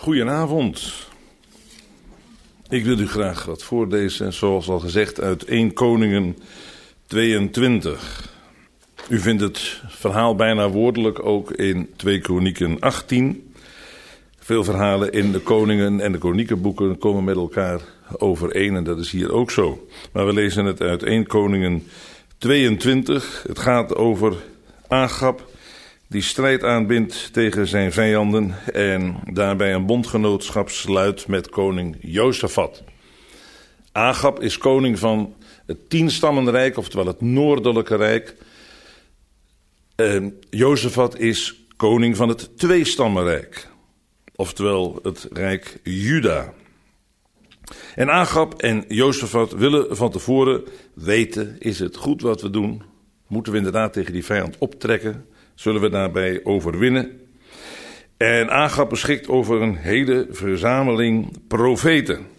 Goedenavond. Ik wil u graag wat voorlezen, zoals al gezegd, uit 1 Koningen 22. U vindt het verhaal bijna woordelijk ook in 2 Kronieken 18. Veel verhalen in de Koningen en de Kroniekenboeken komen met elkaar overeen en dat is hier ook zo. Maar we lezen het uit 1 Koningen 22. Het gaat over Agab, die strijd aanbindt tegen zijn vijanden en daarbij een bondgenootschap sluit met koning Jozafat. Agab is koning van het 10-stammenrijk, oftewel het noordelijke rijk. Jozafat is koning van het 2-stammenrijk, oftewel het rijk Juda. En Agab en Jozafat willen van tevoren weten, is het goed wat we doen? Moeten we inderdaad tegen die vijand optrekken? Zullen we daarbij overwinnen? En Agab beschikt over een hele verzameling profeten.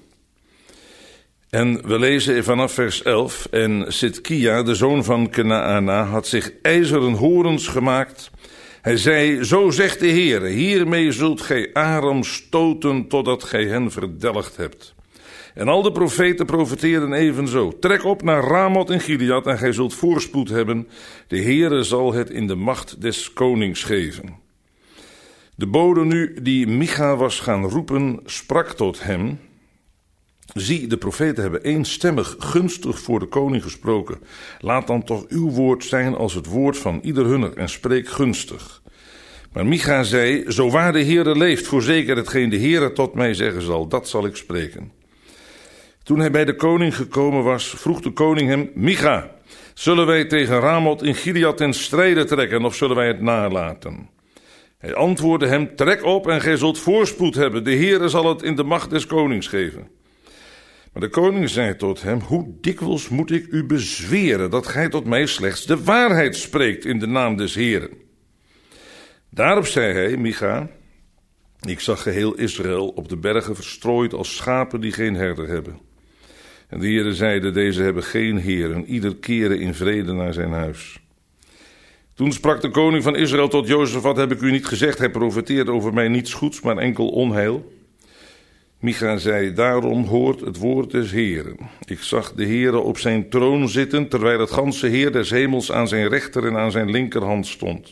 En we lezen vanaf vers 11. En Sidkia, de zoon van Kenaana, had zich ijzeren horens gemaakt. Hij zei, zo zegt de Heer, hiermee zult gij Aram stoten totdat gij hen verdelgd hebt. En al de profeten profeteerden evenzo. Trek op naar Ramoth in Gilead en gij zult voorspoed hebben. De Heere zal het in de macht des konings geven. De bode nu die Micha was gaan roepen, sprak tot hem. Zie, de profeten hebben eenstemmig gunstig voor de koning gesproken. Laat dan toch uw woord zijn als het woord van ieder hunner en spreek gunstig. Maar Micha zei, zo waar de Heere leeft, voorzeker hetgeen de Heere tot mij zeggen zal, dat zal ik spreken. Toen hij bij de koning gekomen was, vroeg de koning hem, Micha, zullen wij tegen Ramoth in Gilead ten strijde trekken of zullen wij het nalaten? Hij antwoordde hem, trek op en gij zult voorspoed hebben, de Heere zal het in de macht des konings geven. Maar de koning zei tot hem, hoe dikwijls moet ik u bezweren dat gij tot mij slechts de waarheid spreekt in de naam des Heeren? Daarop zei hij, Micha, ik zag geheel Israël op de bergen verstrooid als schapen die geen herder hebben. En de Heere zeide, deze hebben geen Heer en ieder keren in vrede naar zijn huis. Toen sprak de koning van Israël tot Jozafat, heb ik u niet gezegd, hij profeteert over mij niets goeds, maar enkel onheil. Micha zei, daarom hoort het woord des Heeren. Ik zag de Heere op zijn troon zitten, terwijl het ganse Heer des hemels aan zijn rechter en aan zijn linkerhand stond.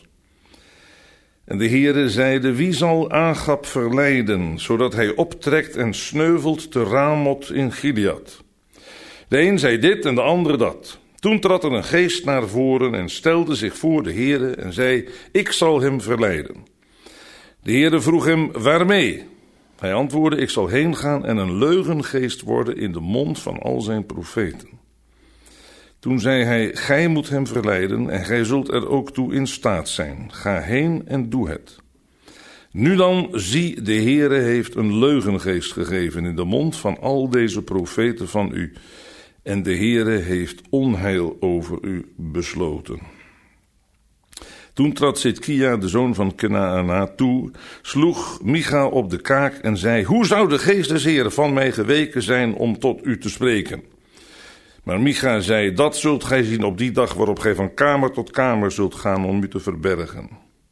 En de Heere zeide, wie zal Agab verleiden, zodat hij optrekt en sneuvelt te Ramoth in Gilead? De een zei dit en de andere dat. Toen trad er een geest naar voren en stelde zich voor de Heere en zei, ik zal hem verleiden. De Heere vroeg hem, waarmee? Hij antwoordde, ik zal heen gaan en een leugengeest worden in de mond van al zijn profeten. Toen zei hij, gij moet hem verleiden en gij zult er ook toe in staat zijn. Ga heen en doe het. Nu dan, zie, de Heere heeft een leugengeest gegeven in de mond van al deze profeten van u. En de Heere heeft onheil over u besloten. Toen trad Sidkia, de zoon van Kenaana, toe, sloeg Micha op de kaak en zei, hoe zou de geest des Heeren van mij geweken zijn om tot u te spreken? Maar Micha zei, dat zult gij zien op die dag waarop gij van kamer tot kamer zult gaan om u te verbergen.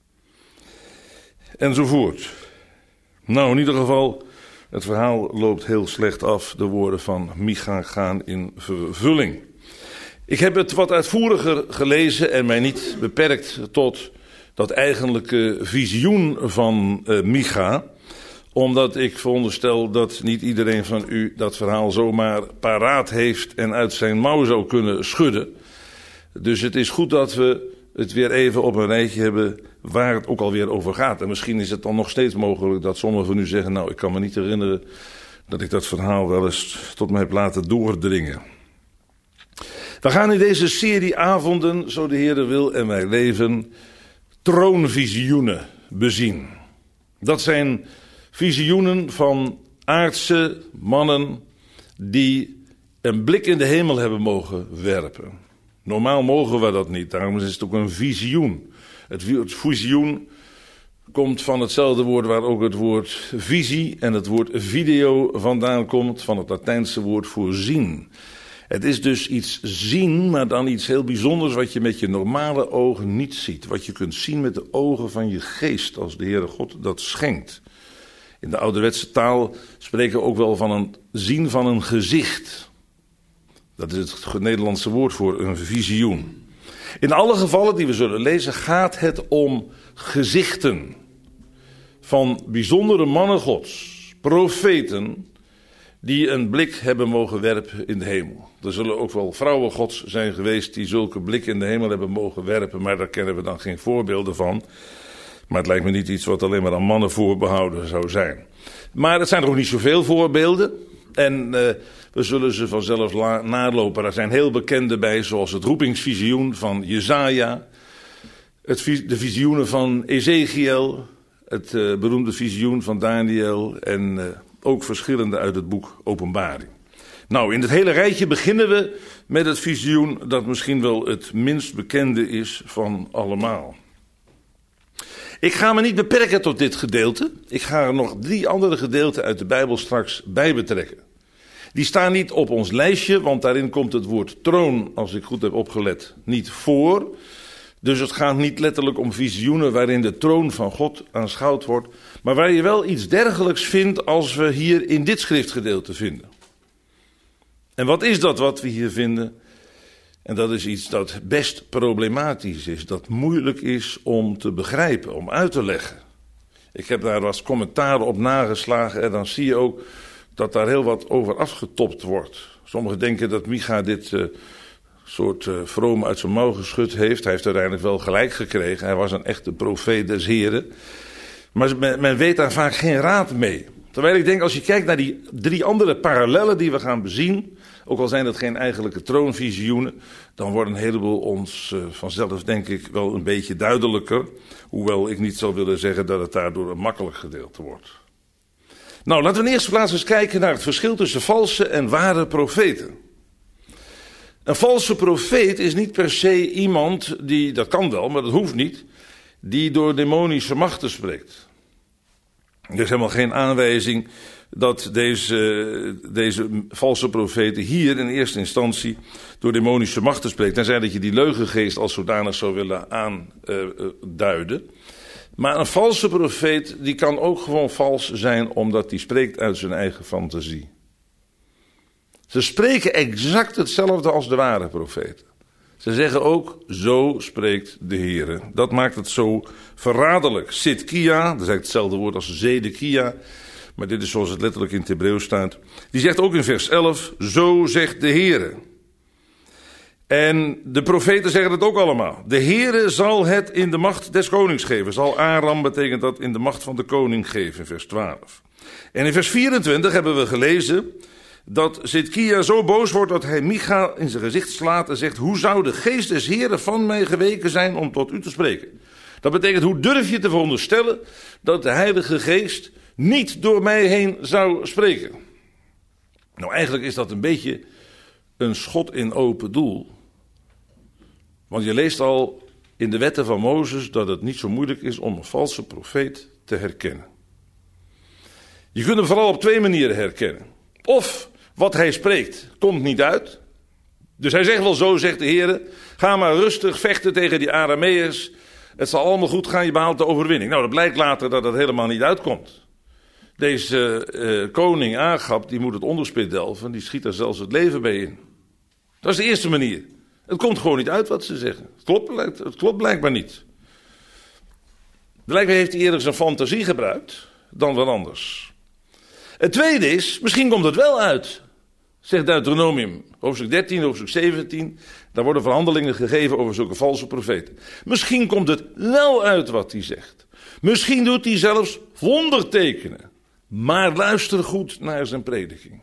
Enzovoort. Nou, in ieder geval, het verhaal loopt heel slecht af. De woorden van Micha gaan in vervulling. Ik heb het wat uitvoeriger gelezen en mij niet beperkt tot dat eigenlijke visioen van Micha. Omdat ik veronderstel dat niet iedereen van u dat verhaal zomaar paraat heeft en uit zijn mouw zou kunnen schudden. Dus het is goed dat we het weer even op een rijtje hebben waar het ook alweer over gaat. En misschien is het dan nog steeds mogelijk dat sommigen van u zeggen, nou, ik kan me niet herinneren dat ik dat verhaal wel eens tot mij heb laten doordringen. We gaan in deze serie avonden, zo de Heere wil en wij leven, troonvisioenen bezien. Dat zijn visioenen van aardse mannen die een blik in de hemel hebben mogen werpen. Normaal mogen we dat niet, daarom is het ook een visioen. Het visioen komt van hetzelfde woord waar ook het woord visie en het woord video vandaan komt, van het Latijnse woord voor zien. Het is dus iets zien, maar dan iets heel bijzonders wat je met je normale ogen niet ziet. Wat je kunt zien met de ogen van je geest, als de Heere God dat schenkt. In de ouderwetse taal spreken we ook wel van een zien van een gezicht. Dat is het Nederlandse woord voor een visioen. In alle gevallen die we zullen lezen gaat het om gezichten van bijzondere mannen Gods, profeten, die een blik hebben mogen werpen in de hemel. Er zullen ook wel vrouwen Gods zijn geweest die zulke blik in de hemel hebben mogen werpen, maar daar kennen we dan geen voorbeelden van. Maar het lijkt me niet iets wat alleen maar aan mannen voorbehouden zou zijn. Maar het zijn er ook niet zoveel voorbeelden. En we zullen ze vanzelf nalopen. Er zijn heel bekende bij, zoals het roepingsvisioen van Jesaja, de visioenen van Ezekiel, het beroemde visioen van Daniel en ook verschillende uit het boek Openbaring. Nou, in het hele rijtje beginnen we met het visioen dat misschien wel het minst bekende is van allemaal. Ik ga me niet beperken tot dit gedeelte. Ik ga er nog 3 andere gedeelten uit de Bijbel straks bij betrekken. Die staan niet op ons lijstje, want daarin komt het woord troon, als ik goed heb opgelet, niet voor. Dus het gaat niet letterlijk om visioenen waarin de troon van God aanschouwd wordt, maar waar je wel iets dergelijks vindt als we hier in dit schriftgedeelte vinden. En wat is dat wat we hier vinden? En dat is iets dat best problematisch is, dat moeilijk is om te begrijpen, om uit te leggen. Ik heb daar wat commentaren op nageslagen en dan zie je ook dat daar heel wat over afgetopt wordt. Sommigen denken dat Micha dit soort vroom uit zijn mouw geschud heeft. Hij heeft uiteindelijk wel gelijk gekregen. Hij was een echte profeet des Heren. Maar men weet daar vaak geen raad mee. Terwijl ik denk, als je kijkt naar die 3 andere parallellen die we gaan bezien, ook al zijn dat geen eigenlijke troonvisioenen, dan wordt een heleboel ons vanzelf, denk ik, wel een beetje duidelijker. Hoewel ik niet zou willen zeggen dat het daardoor een makkelijk gedeelte wordt. Nou, laten we in de eerste plaats eens kijken naar het verschil tussen valse en ware profeten. Een valse profeet is niet per se iemand die, dat kan wel, maar dat hoeft niet, die door demonische machten spreekt. Er is helemaal geen aanwijzing dat deze valse profeten hier in eerste instantie door demonische machten spreekt. Tenzij dat je die leugengeest als zodanig zou willen aanduiden. Maar een valse profeet die kan ook gewoon vals zijn omdat hij spreekt uit zijn eigen fantasie. Ze spreken exact hetzelfde als de ware profeten. Ze zeggen ook, zo spreekt de Heere. Dat maakt het zo verraderlijk. Sidkia, dat is eigenlijk hetzelfde woord als Zedekia, maar dit is zoals het letterlijk in het Hebreeuws staat. Die zegt ook in vers 11, zo zegt de Heere. En de profeten zeggen het ook allemaal. De Heere zal het in de macht des konings geven. Zal Aram betekent dat in de macht van de koning geven, in vers 12. En in vers 24 hebben we gelezen dat Zedkia zo boos wordt dat hij Micha in zijn gezicht slaat en zegt, hoe zou de geest des Heeren van mij geweken zijn om tot u te spreken? Dat betekent, hoe durf je te veronderstellen dat de Heilige Geest niet door mij heen zou spreken? Nou, eigenlijk is dat een beetje een schot in open doel. Want je leest al in de wetten van Mozes dat het niet zo moeilijk is om een valse profeet te herkennen. Je kunt hem vooral op 2 manieren herkennen. Of wat hij spreekt komt niet uit. Dus hij zegt wel, zo zegt de Heer, ga maar rustig vechten tegen die Arameërs. Het zal allemaal goed gaan, je behaalt de overwinning. Nou, dat blijkt later dat het helemaal niet uitkomt. Deze koning Agab, die moet het onderspit delven, die schiet er zelfs het leven bij in. Dat is de eerste manier. Het komt gewoon niet uit wat ze zeggen. Het klopt blijkbaar niet. Blijkbaar heeft hij eerder zijn fantasie gebruikt dan wat anders. Het tweede is, misschien komt het wel uit, zegt Deuteronomium, hoofdstuk 13, hoofdstuk 17. Daar worden verhandelingen gegeven over zulke valse profeten. Misschien komt het wel uit wat hij zegt. Misschien doet hij zelfs wondertekenen. Maar luister goed naar zijn prediking.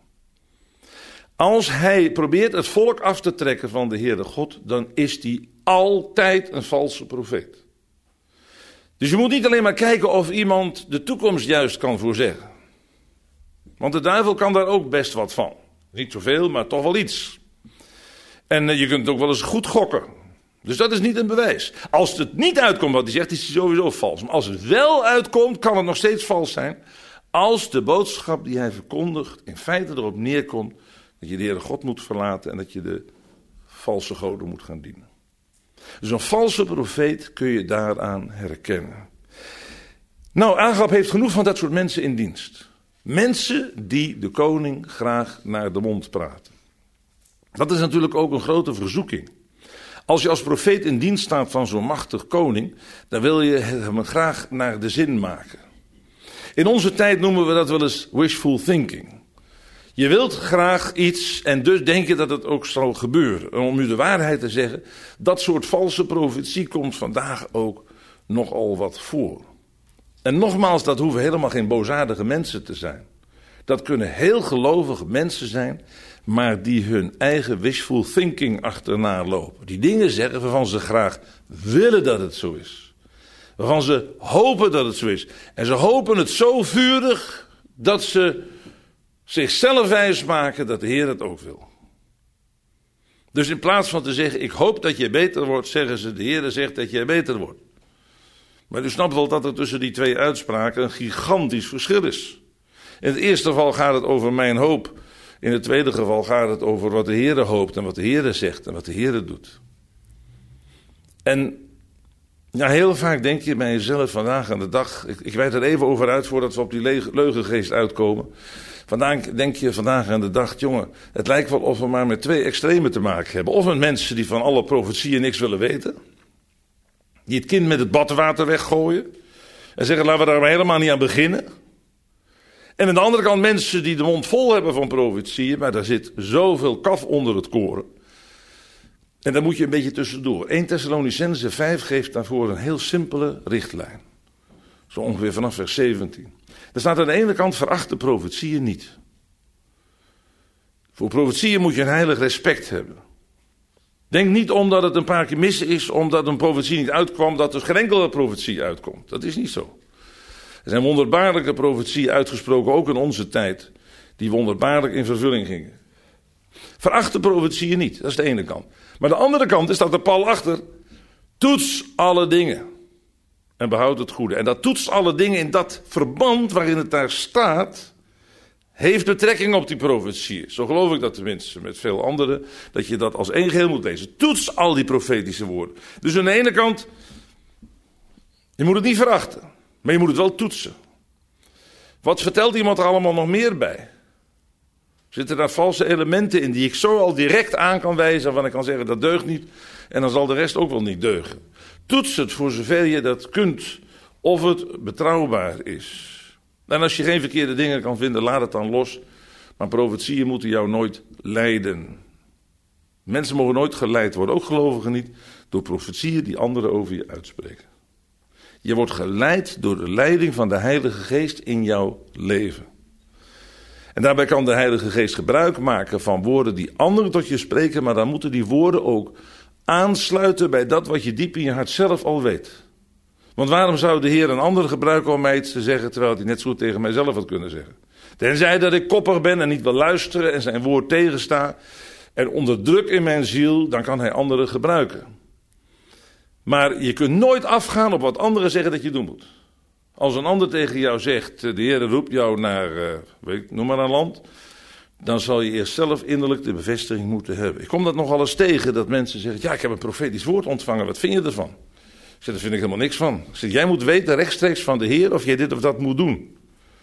Als hij probeert het volk af te trekken van de Heere God, dan is hij altijd een valse profeet. Dus je moet niet alleen maar kijken of iemand de toekomst juist kan voorzeggen. Want de duivel kan daar ook best wat van. Niet zoveel, maar toch wel iets. En je kunt het ook wel eens goed gokken. Dus dat is niet een bewijs. Als het niet uitkomt wat hij zegt, is hij sowieso vals. Maar als het wel uitkomt, kan het nog steeds vals zijn. Als de boodschap die hij verkondigt in feite erop neerkomt dat je de Heere God moet verlaten en dat je de valse goden moet gaan dienen. Dus een valse profeet kun je daaraan herkennen. Nou, Agab heeft genoeg van dat soort mensen in dienst. Mensen die de koning graag naar de mond praten. Dat is natuurlijk ook een grote verzoeking. Als je als profeet in dienst staat van zo'n machtig koning, dan wil je hem graag naar de zin maken. In onze tijd noemen we dat wel eens wishful thinking. Je wilt graag iets en dus denk je dat het ook zal gebeuren. En om u de waarheid te zeggen, dat soort valse profetie komt vandaag ook nogal wat voor. En nogmaals, dat hoeven helemaal geen boosaardige mensen te zijn. Dat kunnen heel gelovige mensen zijn, maar die hun eigen wishful thinking achterna lopen. Die dingen zeggen waarvan ze graag willen dat het zo is. Waarvan ze hopen dat het zo is. En ze hopen het zo vurig dat ze zichzelf wijsmaken dat de Heer het ook wil. Dus in plaats van te zeggen, ik hoop dat je beter wordt, zeggen ze, de Heer zegt dat jij beter wordt. Maar u snapt wel dat er tussen die twee uitspraken een gigantisch verschil is. In het eerste geval gaat het over mijn hoop. In het tweede geval gaat het over wat de Heer hoopt en wat de Heer zegt en wat de Heer doet. En ja, heel vaak denk je bij jezelf vandaag aan de dag, ik wijd er even over uit voordat we op die leugengeest uitkomen. Vandaag denk je vandaag aan de dag, jongen, het lijkt wel of we maar met twee extremen te maken hebben. Of met mensen die van alle profetieën niks willen weten. Die het kind met het badwater weggooien. En zeggen, laten we daar maar helemaal niet aan beginnen. En aan de andere kant mensen die de mond vol hebben van profetieën. Maar daar zit zoveel kaf onder het koren. En daar moet je een beetje tussendoor. 1 Thessalonicenzen 5 geeft daarvoor een heel simpele richtlijn. Zo ongeveer vanaf vers 17. Er staat aan de ene kant, veracht de profetieën niet. Voor profetieën moet je een heilig respect hebben. Denk niet omdat het een paar keer mis is, omdat een profetie niet uitkwam, dat er geen enkele profetie uitkomt. Dat is niet zo. Er zijn wonderbaarlijke profetieën uitgesproken, ook in onze tijd, die wonderbaarlijk in vervulling gingen. Veracht de profetieën niet, dat is de ene kant. Maar de andere kant is dat er Paul achter, toets alle dingen en behoud het goede. En dat toets alle dingen in dat verband waarin het daar staat, heeft betrekking op die profetieën. Zo geloof ik dat tenminste, met veel anderen, dat je dat als één geheel moet lezen. Toets al die profetische woorden. Dus aan de ene kant, je moet het niet verachten, maar je moet het wel toetsen. Wat vertelt iemand er allemaal nog meer bij? Zitten daar valse elementen in die ik zo al direct aan kan wijzen, waarvan ik kan zeggen dat deugt niet, en dan zal de rest ook wel niet deugen. Toets het voor zover je dat kunt, of het betrouwbaar is. En als je geen verkeerde dingen kan vinden, laat het dan los. Maar profetieën moeten jou nooit leiden. Mensen mogen nooit geleid worden, ook gelovigen niet, door profetieën die anderen over je uitspreken. Je wordt geleid door de leiding van de Heilige Geest in jouw leven. En daarbij kan de Heilige Geest gebruik maken van woorden die anderen tot je spreken, maar dan moeten die woorden ook aansluiten bij dat wat je diep in je hart zelf al weet. Want waarom zou de Heer een ander gebruiken om mij iets te zeggen, terwijl hij net zo goed tegen mijzelf had kunnen zeggen? Tenzij dat ik koppig ben en niet wil luisteren en zijn woord tegensta en onderdruk in mijn ziel, dan kan hij anderen gebruiken. Maar je kunt nooit afgaan op wat anderen zeggen dat je doen moet. Als een ander tegen jou zegt, de Heer roept jou naar, noem maar een land, dan zal je eerst zelf innerlijk de bevestiging moeten hebben. Ik kom dat nogal eens tegen, dat mensen zeggen, ja, ik heb een profetisch woord ontvangen, wat vind je ervan? Ik zeg, daar vind ik helemaal niks van. Ik zeg, jij moet weten rechtstreeks van de Heer of jij dit of dat moet doen.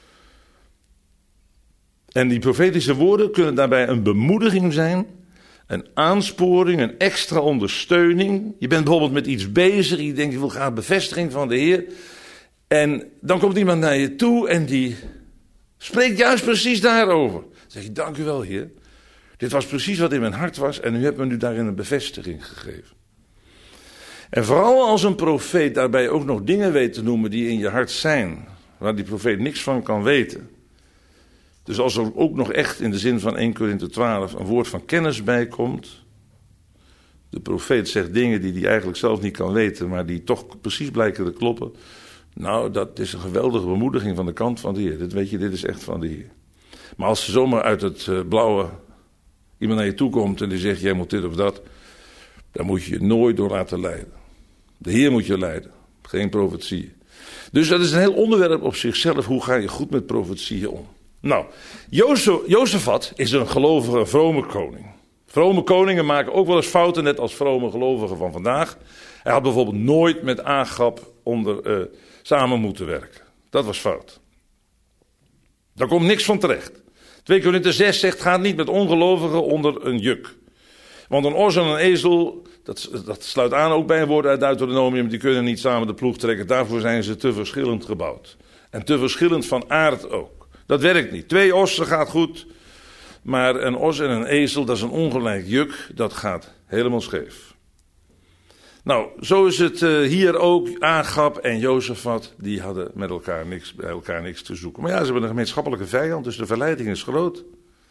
En die profetische woorden kunnen daarbij een bemoediging zijn, een aansporing, een extra ondersteuning. Je bent bijvoorbeeld met iets bezig, je denkt, je wil graag bevestiging van de Heer. En dan komt iemand naar je toe en die spreekt juist precies daarover. Dan zeg je, dank u wel, Heer. Dit was precies wat in mijn hart was en u hebt me nu daarin een bevestiging gegeven. En vooral als een profeet daarbij ook nog dingen weet te noemen die in je hart zijn, waar die profeet niks van kan weten. Dus als er ook nog echt in de zin van 1 Korinthe 12 een woord van kennis bij komt. De profeet zegt dingen die hij eigenlijk zelf niet kan weten, maar die toch precies blijken te kloppen. Nou, dat is een geweldige bemoediging van de kant van de Heer. Dit weet je, dit is echt van de Heer. Maar als er zomaar uit het blauwe iemand naar je toe komt en die zegt, jij moet dit of dat, dan moet je je nooit door laten leiden. De Heer moet je leiden, geen profetieën. Dus dat is een heel onderwerp op zichzelf. Hoe ga je goed met profetieën om? Nou, Jozefat is een gelovige, vrome koning. Vrome koningen maken ook wel eens fouten, net als vrome gelovigen van vandaag. Hij had bijvoorbeeld nooit met Agab samen moeten werken. Dat was fout. Daar komt niks van terecht. 2 Korinther 6 zegt, ga niet met ongelovigen onder een juk. Want een os en een ezel, dat sluit aan ook bij een woord uit Deuteronomium, die kunnen niet samen de ploeg trekken. Daarvoor zijn ze te verschillend gebouwd. En te verschillend van aard ook. Dat werkt niet. 2 ossen gaat goed, maar een os en een ezel, dat is een ongelijk juk, dat gaat helemaal scheef. Nou, zo is het hier ook. Agab en Jozefat, die hadden met elkaar bij elkaar niks te zoeken. Maar ja, ze hebben een gemeenschappelijke vijand, dus de verleiding is groot.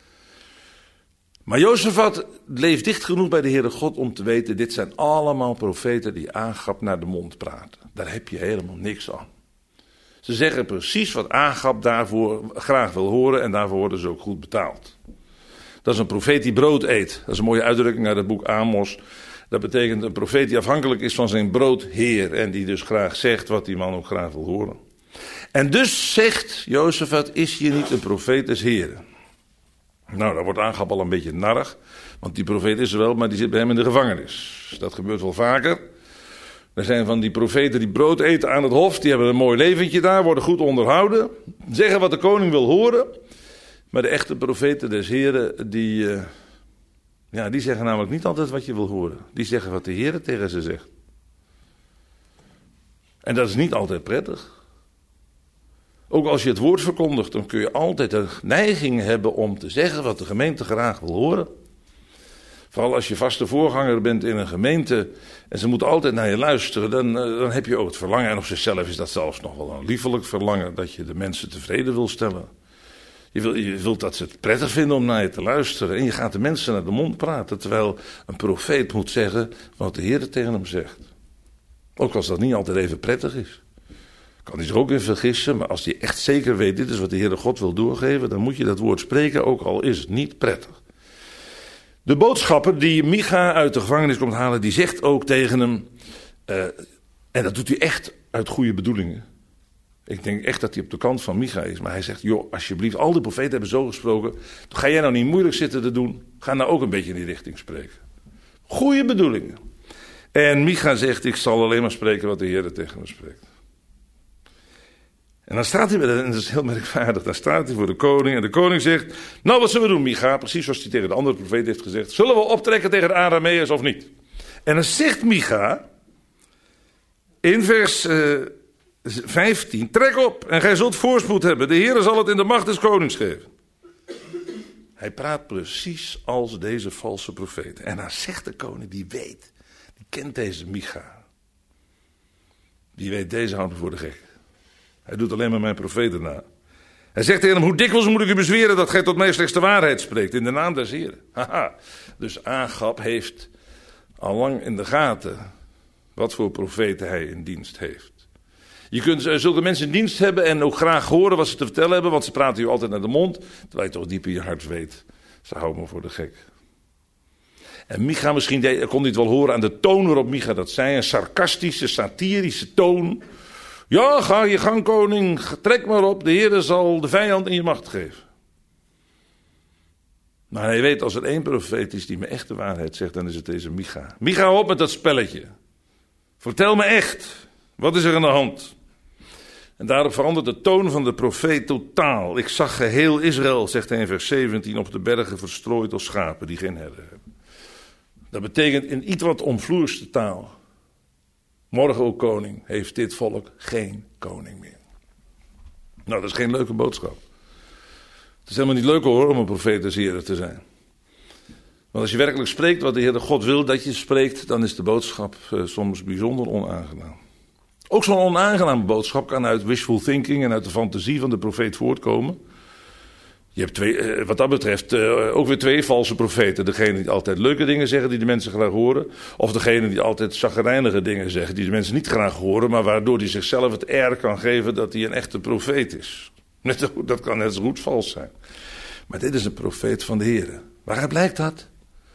Maar Jozefat leeft dicht genoeg bij de Heere God om te weten, dit zijn allemaal profeten die Agab naar de mond praten. Daar heb je helemaal niks aan. Ze zeggen precies wat Agab daarvoor graag wil horen en daarvoor worden ze ook goed betaald. Dat is een profeet die brood eet. Dat is een mooie uitdrukking uit het boek Amos. Dat betekent een profeet die afhankelijk is van zijn broodheer en die dus graag zegt wat die man ook graag wil horen. En dus zegt Jozefat, is hier niet een profeet des Heren? Nou, daar wordt Agab al een beetje narrig, want die profeet is er wel, maar die zit bij hem in de gevangenis. Dat gebeurt wel vaker. Er zijn van die profeten die brood eten aan het hof, die hebben een mooi leventje daar, worden goed onderhouden, zeggen wat de koning wil horen. Maar de echte profeten des Heren, die zeggen namelijk niet altijd wat je wil horen. Die zeggen wat de Heer tegen ze zegt. En dat is niet altijd prettig. Ook als je het woord verkondigt, dan kun je altijd een neiging hebben om te zeggen wat de gemeente graag wil horen. Vooral als je vaste voorganger bent in een gemeente en ze moeten altijd naar je luisteren, dan heb je ook het verlangen. En op zichzelf is dat zelfs nog wel een liefelijk verlangen, dat je de mensen tevreden wil stellen. Je wilt dat ze het prettig vinden om naar je te luisteren. En je gaat de mensen naar de mond praten. Terwijl een profeet moet zeggen wat de Heer tegen hem zegt. Ook als dat niet altijd even prettig is. Kan hij zich ook in vergissen. Maar als hij echt zeker weet, dit is wat de Heere God wil doorgeven. Dan moet je dat woord spreken, ook al is het niet prettig. De boodschapper die Micha uit de gevangenis komt halen, die zegt ook tegen hem. En dat doet hij echt uit goede bedoelingen. Ik denk echt dat hij op de kant van Micha is. Maar hij zegt, joh, alsjeblieft, al die profeten hebben zo gesproken. Ga jij nou niet moeilijk zitten te doen? Ga nou ook een beetje in die richting spreken. Goeie bedoelingen. En Micha zegt, ik zal alleen maar spreken wat de Heer tegen me spreekt. En dan staat hij, en dat is heel merkwaardig, dan staat hij voor de koning. En de koning zegt, nou wat zullen we doen Micha? Precies zoals hij tegen de andere profeet heeft gezegd. Zullen we optrekken tegen de Arameërs of niet? En dan zegt Micha, in vers 15, trek op en gij zult voorspoed hebben. De Heer zal het in de macht des konings geven. Hij praat precies als deze valse profeet. En dan zegt de koning, die weet, die kent deze Micha. Die weet, deze houdt me voor de gek. Hij doet alleen maar mijn profeten na. Hij zegt tegen hem, hoe dikwijls moet ik u bezweren dat gij tot mij slechts de waarheid spreekt in de naam des Heren. Haha, dus Agab heeft al lang in de gaten wat voor profeten hij in dienst heeft. Je kunt zulke mensen in dienst hebben en ook graag horen wat ze te vertellen hebben, want ze praten u altijd naar de mond, terwijl je toch diep in je hart weet, ze houden me voor de gek. En Micha misschien kon dit wel horen aan de toon waarop Micha dat zei, een sarcastische, satirische toon. Ja, ga je gang koning, trek maar op, de Heer zal de vijand in je macht geven. Maar hij weet, als er één profeet is die me echt de waarheid zegt, dan is het deze Micha. Micha, op met dat spelletje. Vertel me echt, wat is er aan de hand? En daarop verandert de toon van de profeet totaal. Ik zag geheel Israël, zegt hij in vers 17, op de bergen verstrooid als schapen die geen herder hebben. Dat betekent in iets wat omvloerste taal. Morgen, o koning, heeft dit volk geen koning meer. Nou, dat is geen leuke boodschap. Het is helemaal niet leuk hoor, om een profeet des Heren te zijn. Want als je werkelijk spreekt wat de Heer God wil dat je spreekt, dan is de boodschap soms bijzonder onaangenaam. Ook zo'n onaangename boodschap kan uit wishful thinking en uit de fantasie van de profeet voortkomen. Je hebt wat dat betreft ook weer 2 valse profeten. Degene die altijd leuke dingen zeggen die de mensen graag horen. Of degene die altijd chagrijnige dingen zeggen die de mensen niet graag horen. Maar waardoor hij zichzelf het air kan geven dat hij een echte profeet is. Dat kan net zo goed vals zijn. Maar dit is een profeet van de Heer. Waaruit blijkt dat?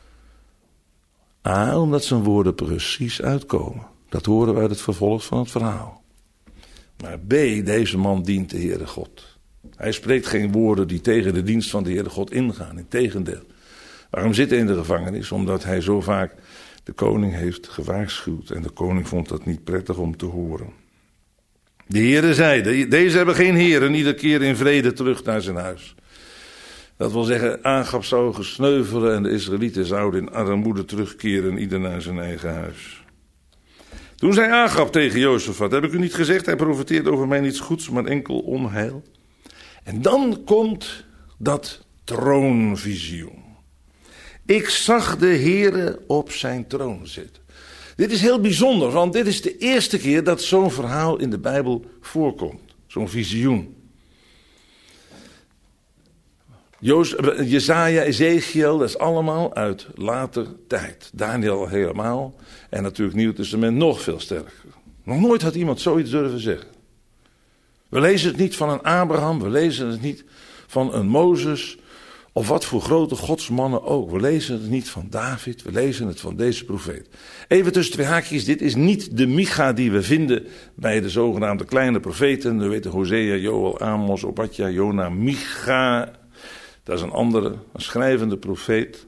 A, omdat zijn woorden precies uitkomen. Dat horen we uit het vervolg van het verhaal. Maar B, deze man dient de Heere God. Hij spreekt geen woorden die tegen de dienst van de Heere God ingaan. Integendeel. Waarom zit hij in de gevangenis? Omdat hij zo vaak de koning heeft gewaarschuwd. En de koning vond dat niet prettig om te horen. De Heere zeide, deze hebben geen Heer en ieder keer in vrede terug naar zijn huis. Dat wil zeggen, Agab zou gesneuvelen en de Israëlieten zouden in armoede terugkeren, ieder naar zijn eigen huis. Toen zei Agab tegen Jozefat, heb ik u niet gezegd, hij profeteert over mij niets goeds, maar enkel onheil. En dan komt dat troonvisioen. Ik zag de Heere op zijn troon zitten. Dit is heel bijzonder, want dit is de eerste keer dat zo'n verhaal in de Bijbel voorkomt. Zo'n visioen. Jesaja, Ezekiel, dat is allemaal uit later tijd. Daniel helemaal. En natuurlijk Nieuw Testament nog veel sterker. Nog nooit had iemand zoiets durven zeggen. We lezen het niet van een Abraham, we lezen het niet van een Mozes, of wat voor grote godsmannen ook. We lezen het niet van David, we lezen het van deze profeet. Even tussen twee haakjes, dit is niet de Micha die we vinden bij de zogenaamde kleine profeten. We weten Hosea, Joël, Amos, Obadja, Jona, Micha. Dat is een andere, een schrijvende profeet.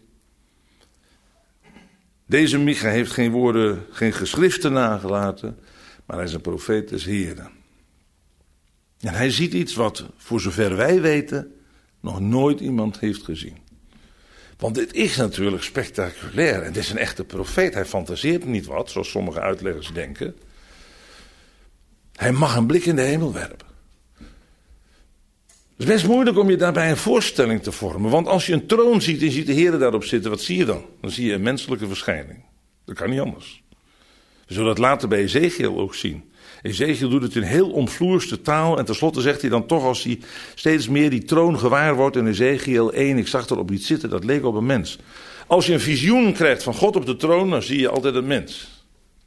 Deze Micha heeft geen woorden, geen geschriften nagelaten, maar hij is een profeet des Heeren. En hij ziet iets wat, voor zover wij weten, nog nooit iemand heeft gezien. Want dit is natuurlijk spectaculair. En dit is een echte profeet. Hij fantaseert niet wat, zoals sommige uitleggers denken. Hij mag een blik in de hemel werpen. Het is best moeilijk om je daarbij een voorstelling te vormen. Want als je een troon ziet en je ziet de Heer daarop zitten, wat zie je dan? Dan zie je een menselijke verschijning. Dat kan niet anders. We zullen het later bij Ezekiel ook zien. Ezekiel doet het in heel omvloerste taal. En tenslotte zegt hij dan toch, als hij steeds meer die troon gewaar wordt in Ezekiel 1. Ik zag erop iets zitten, dat leek op een mens. Als je een visioen krijgt van God op de troon, dan zie je altijd een mens.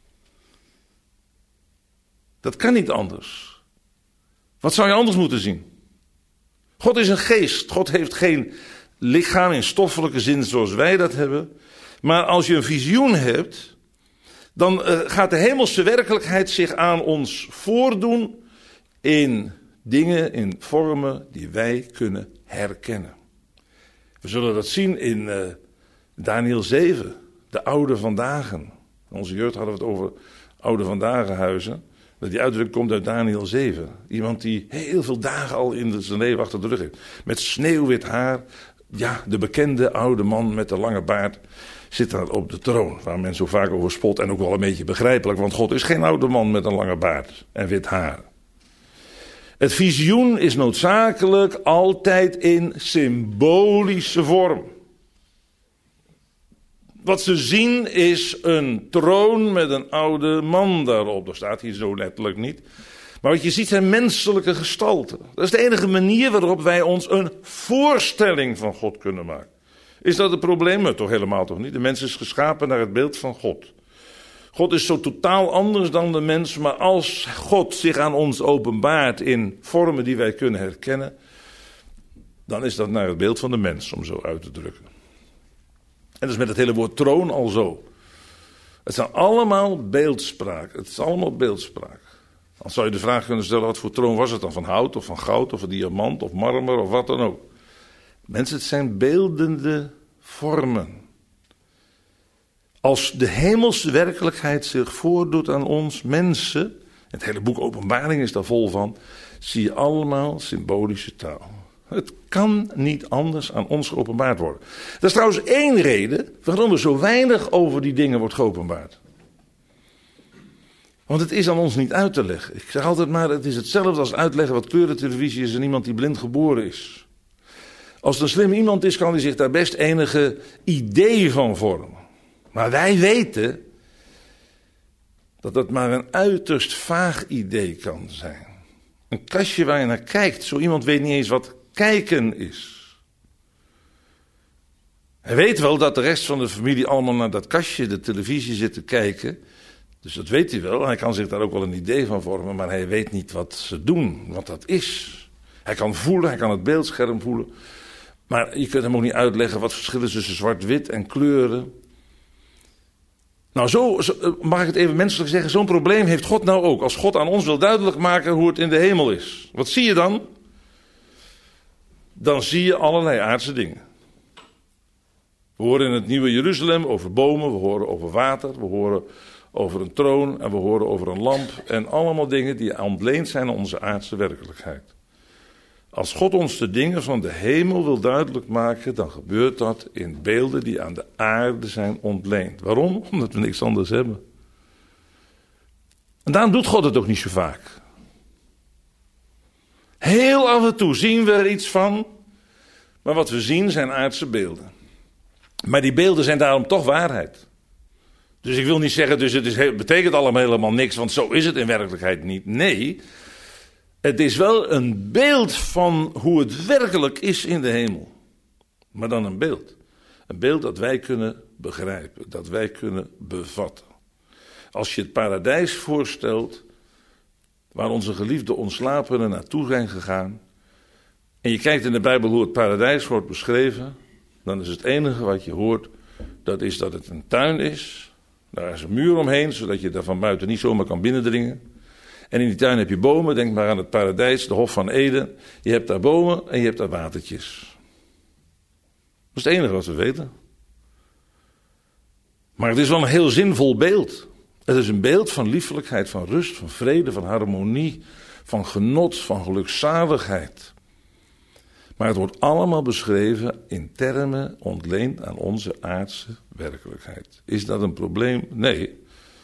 Dat kan niet anders. Wat zou je anders moeten zien? God is een geest. God heeft geen lichaam in stoffelijke zin zoals wij dat hebben. Maar als je een visioen hebt, dan gaat de hemelse werkelijkheid zich aan ons voordoen in dingen, in vormen die wij kunnen herkennen. We zullen dat zien in Daniel 7, de oude vandagen. In onze jeugd hadden we het over oude vandagenhuizen. Die uitdrukking komt uit Daniel 7. Iemand die heel veel dagen al in zijn leven achter de rug heeft. Met sneeuwwit haar. Ja, de bekende oude man met de lange baard zit daar op de troon. Waar men zo vaak over spot en ook wel een beetje begrijpelijk. Want God is geen oude man met een lange baard en wit haar. Het visioen is noodzakelijk altijd in symbolische vorm. Wat ze zien is een troon met een oude man daarop. Dat staat hier zo letterlijk niet. Maar wat je ziet zijn menselijke gestalten. Dat is de enige manier waarop wij ons een voorstelling van God kunnen maken. Is dat het probleem? Toch helemaal toch niet. De mens is geschapen naar het beeld van God. God is zo totaal anders dan de mens. Maar als God zich aan ons openbaart in vormen die wij kunnen herkennen, dan is dat naar het beeld van de mens, om zo uit te drukken. En dat is met het hele woord troon al zo. Het zijn allemaal beeldspraak. Het is allemaal beeldspraak. Dan zou je de vraag kunnen stellen, wat voor troon was het dan? Van hout of van goud of van diamant of marmer of wat dan ook. Mensen, het zijn beeldende vormen. Als de hemelse werkelijkheid zich voordoet aan ons mensen, het hele boek Openbaring is daar vol van, zie je allemaal symbolische taal. Het kan niet anders aan ons geopenbaard worden. Dat is trouwens één reden waarom er zo weinig over die dingen wordt geopenbaard. Want het is aan ons niet uit te leggen. Ik zeg altijd maar, het is hetzelfde als uitleggen wat kleurentelevisie is aan iemand die blind geboren is. Als het een slim iemand is, kan hij zich daar best enige idee van vormen. Maar wij weten dat dat maar een uiterst vaag idee kan zijn. Een kastje waar je naar kijkt. Zo iemand weet niet eens wat kijken is. Hij weet wel dat de rest van de familie allemaal naar dat kastje, de televisie, zit te kijken. Dus dat weet hij wel. Hij kan zich daar ook wel een idee van vormen. Maar hij weet niet wat ze doen. Wat dat is. Hij kan voelen. Hij kan het beeldscherm voelen. Maar je kunt hem ook niet uitleggen wat het verschil is tussen zwart-wit en kleuren. Nou, zo mag ik het even menselijk zeggen. Zo'n probleem heeft God nou ook. Als God aan ons wil duidelijk maken hoe het in de hemel is. Wat zie je dan? Dan zie je allerlei aardse dingen. We horen in het Nieuwe Jeruzalem over bomen. We horen over water. We horen over een troon en we horen over een lamp en allemaal dingen die ontleend zijn aan onze aardse werkelijkheid. Als God ons de dingen van de hemel wil duidelijk maken, dan gebeurt dat in beelden die aan de aarde zijn ontleend. Waarom? Omdat we niks anders hebben. En daarom doet God het ook niet zo vaak. Heel af en toe zien we er iets van, maar wat we zien zijn aardse beelden. Maar die beelden zijn daarom toch waarheid. Dus ik wil niet zeggen, dus het betekent allemaal helemaal niks, want zo is het in werkelijkheid niet. Nee, het is wel een beeld van hoe het werkelijk is in de hemel. Maar dan een beeld. Een beeld dat wij kunnen begrijpen, dat wij kunnen bevatten. Als je het paradijs voorstelt, waar onze geliefde ontslapenen naartoe zijn gegaan, en je kijkt in de Bijbel hoe het paradijs wordt beschreven, dan is het enige wat je hoort, dat is dat het een tuin is. Daar is een muur omheen, zodat je daar van buiten niet zomaar kan binnendringen. En in die tuin heb je bomen, denk maar aan het paradijs, de Hof van Eden. Je hebt daar bomen en je hebt daar watertjes. Dat is het enige wat we weten. Maar het is wel een heel zinvol beeld. Het is een beeld van liefelijkheid, van rust, van vrede, van harmonie, van genot, van gelukzaligheid. Maar het wordt allemaal beschreven in termen ontleend aan onze aardse werkelijkheid. Is dat een probleem? Nee.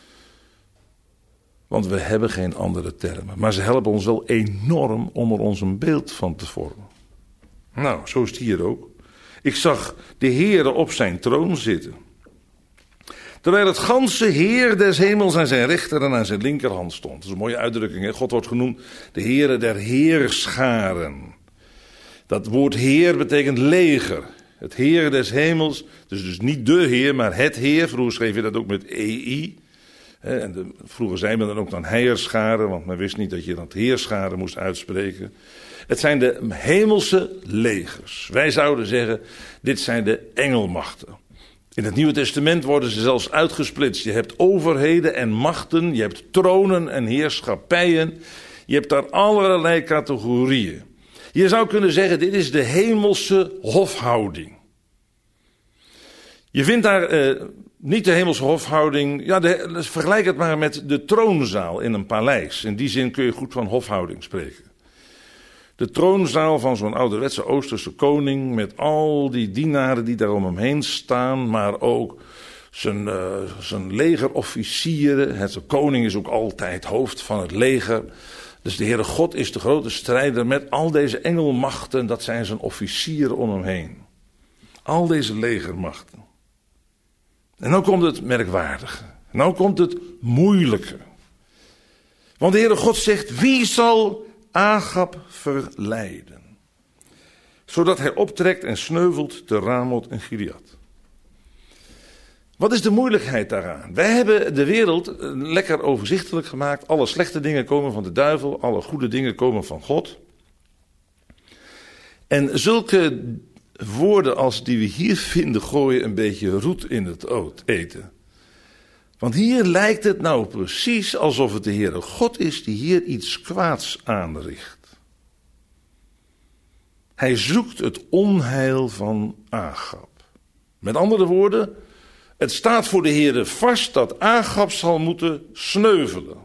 Want we hebben geen andere termen. Maar ze helpen ons wel enorm om er ons een beeld van te vormen. Nou, zo is het hier ook. Ik zag de Heere op zijn troon zitten. Terwijl het ganse heer des hemels aan zijn rechter en aan zijn linkerhand stond. Dat is een mooie uitdrukking. Hè? God wordt genoemd de Heere der heerscharen. Dat woord heer betekent leger. Het heer des hemels. Dus niet de heer, maar het heer. Vroeger schreef je dat ook met EI. En vroeger zei men dan ook dan heerscharen. Want men wist niet dat je dat heerscharen moest uitspreken. Het zijn de hemelse legers. Wij zouden zeggen, dit zijn de engelmachten. In het Nieuwe Testament worden ze zelfs uitgesplitst. Je hebt overheden en machten, je hebt tronen en heerschappijen. Je hebt daar allerlei categorieën. Je zou kunnen zeggen, dit is de hemelse hofhouding. Je vindt daar niet de hemelse hofhouding, vergelijk het maar met de troonzaal in een paleis. In die zin kun je goed van hofhouding spreken. De troonzaal van zo'n ouderwetse Oosterse koning met al die dienaren die daar om hem heen staan, maar ook zijn legerofficieren. De koning is ook altijd hoofd van het leger. Dus de Heere God is de grote strijder met al deze engelmachten, dat zijn zijn officieren om hem heen. Al deze legermachten. En nou komt het merkwaardige. Nou komt het moeilijke. Want de Heere God zegt, wie zal Agab verleiden, zodat hij optrekt en sneuvelt te Ramot en Gilead. Wat is de moeilijkheid daaraan? Wij hebben de wereld lekker overzichtelijk gemaakt. Alle slechte dingen komen van de duivel, alle goede dingen komen van God. En zulke woorden als die we hier vinden gooien een beetje roet in het eten. Want hier lijkt het nou precies alsof het de Heere God is die hier iets kwaads aanricht. Hij zoekt het onheil van Agab. Met andere woorden, het staat voor de Heere vast dat Agab zal moeten sneuvelen.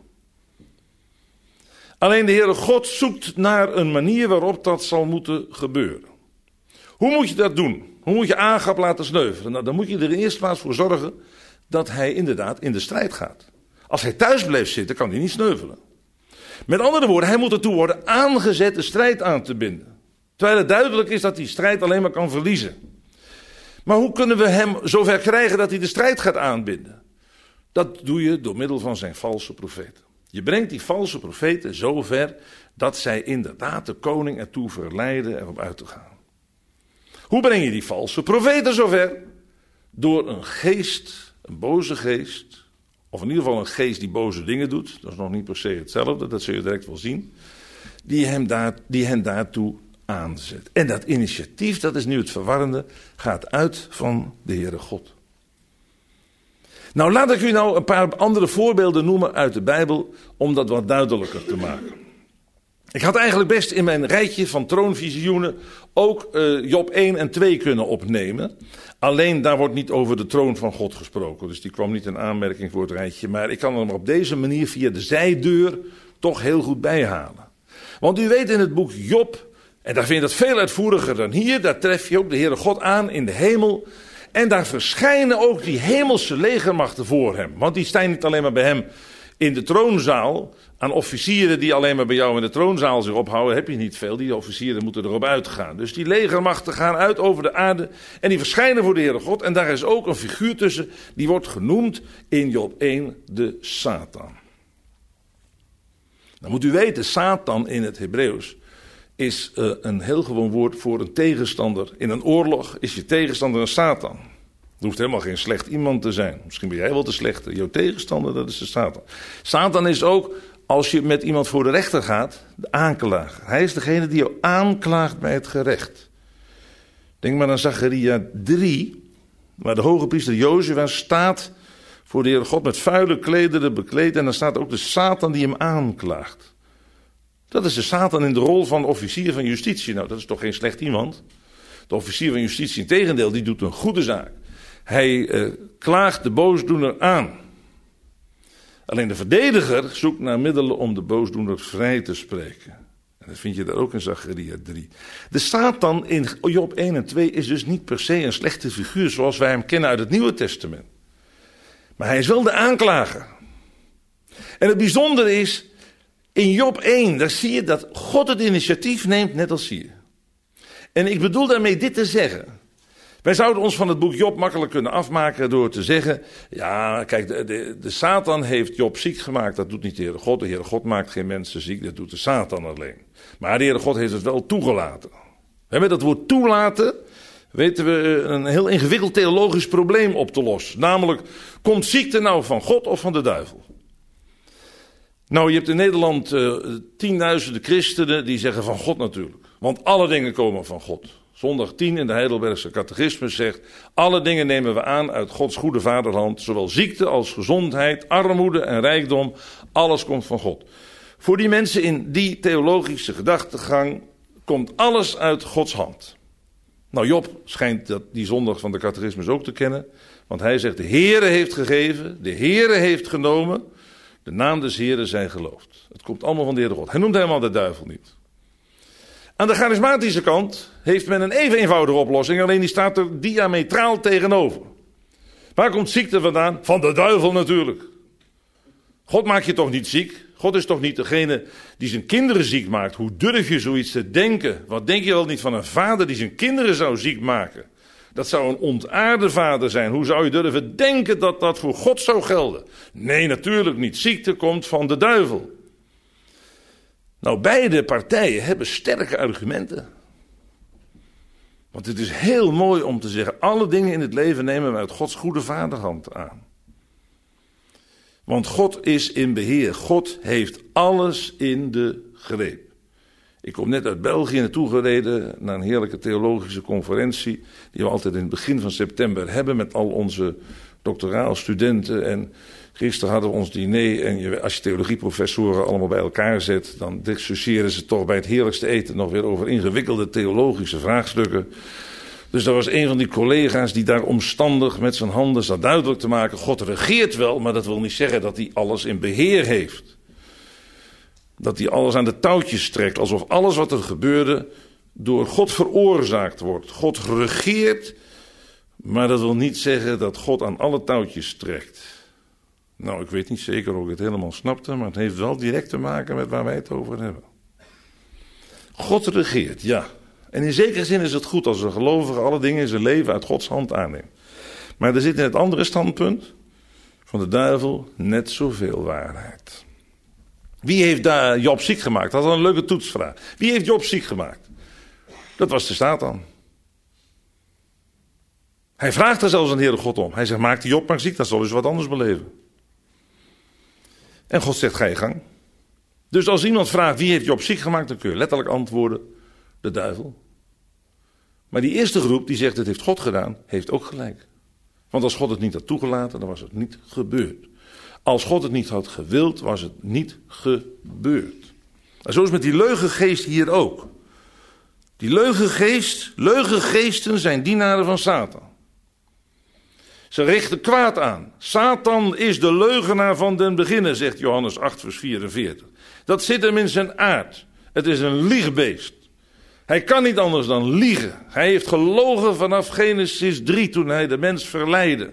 Alleen de Heere God zoekt naar een manier waarop dat zal moeten gebeuren. Hoe moet je dat doen? Hoe moet je Agab laten sneuvelen? Nou, dan moet je er in eerste plaats voor zorgen dat hij inderdaad in de strijd gaat. Als hij thuis blijft zitten, kan hij niet sneuvelen. Met andere woorden, hij moet ertoe worden aangezet de strijd aan te binden. Terwijl het duidelijk is dat die strijd alleen maar kan verliezen. Maar hoe kunnen we hem zover krijgen dat hij de strijd gaat aanbinden? Dat doe je door middel van zijn valse profeten. Je brengt die valse profeten zover dat zij inderdaad de koning ertoe verleiden erop uit te gaan. Hoe breng je die valse profeten zover? Door een geest, een boze geest, of in ieder geval een geest die boze dingen doet. Dat is nog niet per se hetzelfde, dat zul je direct wel zien. Die hen daartoe aanzet. En dat initiatief, dat is nu het verwarrende, gaat uit van de Heere God. Nou, laat ik u nou een paar andere voorbeelden noemen uit de Bijbel om dat wat duidelijker te maken. Ik had eigenlijk best in mijn rijtje van troonvisioenen ook Job 1 en 2 kunnen opnemen. Alleen daar wordt niet over de troon van God gesproken. Dus die kwam niet in aanmerking voor het rijtje. Maar ik kan hem op deze manier via de zijdeur toch heel goed bijhalen. Want u weet in het boek Job, en daar vind je dat veel uitvoeriger dan hier. Daar tref je ook de Heere God aan in de hemel. En daar verschijnen ook die hemelse legermachten voor hem. Want die staan niet alleen maar bij hem in de troonzaal. Aan officieren die alleen maar bij jou in de troonzaal zich ophouden, heb je niet veel. Die officieren moeten erop uitgaan. Dus die legermachten gaan uit over de aarde en die verschijnen voor de Heere God. En daar is ook een figuur tussen, die wordt genoemd in Job 1 de Satan. Nou moet u weten, Satan in het Hebreeuws is een heel gewoon woord voor een tegenstander. In een oorlog is je tegenstander een Satan. Het hoeft helemaal geen slecht iemand te zijn. Misschien ben jij wel de slechte. Jouw tegenstander, dat is de Satan. Satan is ook, als je met iemand voor de rechter gaat, de aanklager. Hij is degene die jou aanklaagt bij het gerecht. Denk maar aan Zacharia 3, waar de hoge priester Jozua staat voor de Heere God met vuile klederen bekleed. En dan staat ook de Satan die hem aanklaagt. Dat is de Satan in de rol van officier van justitie. Nou, dat is toch geen slecht iemand? De officier van justitie, integendeel, die doet een goede zaak. Hij klaagt de boosdoener aan. Alleen de verdediger zoekt naar middelen om de boosdoener vrij te spreken. En dat vind je daar ook in Zacharia 3. De Satan in Job 1 en 2 is dus niet per se een slechte figuur zoals wij hem kennen uit het Nieuwe Testament. Maar hij is wel de aanklager. En het bijzondere is, in Job 1, daar zie je dat God het initiatief neemt, net als hier. En ik bedoel daarmee dit te zeggen. Wij zouden ons van het boek Job makkelijk kunnen afmaken door te zeggen, ja, kijk, de Satan heeft Job ziek gemaakt, dat doet niet de Heere God. De Heere God maakt geen mensen ziek, dat doet de Satan alleen. Maar de Heere God heeft het wel toegelaten. Met dat woord toelaten weten we een heel ingewikkeld theologisch probleem op te lossen. Namelijk, komt ziekte nou van God of van de duivel? Nou, je hebt in Nederland tienduizenden christenen die zeggen van God natuurlijk. Want alle dingen komen van God. Zondag 10 in de Heidelbergse catechismus zegt, alle dingen nemen we aan uit Gods goede vaderhand. Zowel ziekte als gezondheid, armoede en rijkdom, alles komt van God. Voor die mensen in die theologische gedachtegang komt alles uit Gods hand. Nou, Job schijnt die zondag van de catechismus ook te kennen. Want hij zegt, de Heere heeft gegeven, de Heere heeft genomen. De naam des Heeren zij geloofd. Het komt allemaal van de Heere God. Hij noemt helemaal de duivel niet. Aan de charismatische kant heeft men een even eenvoudige oplossing. Alleen die staat er diametraal tegenover. Waar komt ziekte vandaan? Van de duivel natuurlijk. God maakt je toch niet ziek? God is toch niet degene die zijn kinderen ziek maakt? Hoe durf je zoiets te denken? Wat denk je wel niet van een vader die zijn kinderen zou ziek maken? Dat zou een ontaarde vader zijn. Hoe zou je durven denken dat dat voor God zou gelden? Nee, natuurlijk niet. Ziekte komt van de duivel. Nou, beide partijen hebben sterke argumenten. Want het is heel mooi om te zeggen, alle dingen in het leven nemen we uit Gods goede vaderhand aan. Want God is in beheer. God heeft alles in de greep. Ik kom net uit België naartoe gereden naar een heerlijke theologische conferentie die we altijd in het begin van september hebben met al onze doctoraalstudenten. En gisteren hadden we ons diner en als je theologieprofessoren allemaal bij elkaar zet, dan discussiëren ze toch bij het heerlijkste eten nog weer over ingewikkelde theologische vraagstukken. Dus er was een van die collega's die daar omstandig met zijn handen zat duidelijk te maken, God regeert wel, maar dat wil niet zeggen dat hij alles in beheer heeft. Dat hij alles aan de touwtjes trekt, alsof alles wat er gebeurde door God veroorzaakt wordt. God regeert, maar dat wil niet zeggen dat God aan alle touwtjes trekt. Nou, ik weet niet zeker of ik het helemaal snapte, maar het heeft wel direct te maken met waar wij het over hebben. God regeert, ja. En in zekere zin is het goed als een gelovige alle dingen in zijn leven uit Gods hand aanneemt. Maar er zit in het andere standpunt van de duivel net zoveel waarheid. Wie heeft daar Job ziek gemaakt? Dat was een leuke toetsvraag. Wie heeft Job ziek gemaakt? Dat was de Satan. Hij vraagt er zelfs aan de Heere God om. Hij zegt, maak die Job maar ziek, dat zal dus wat anders beleven. En God zegt, ga je gang. Dus als iemand vraagt, wie heeft Job ziek gemaakt? Dan kun je letterlijk antwoorden, de duivel. Maar die eerste groep die zegt, het heeft God gedaan, heeft ook gelijk. Want als God het niet had toegelaten, dan was het niet gebeurd. Als God het niet had gewild, was het niet gebeurd. En zo is met die leugengeest hier ook. Die leugengeesten zijn dienaren van Satan. Ze richten kwaad aan. Satan is de leugenaar van den beginnen, zegt Johannes 8 vers 44. Dat zit hem in zijn aard. Het is een liegbeest. Hij kan niet anders dan liegen. Hij heeft gelogen vanaf Genesis 3 toen hij de mens verleidde.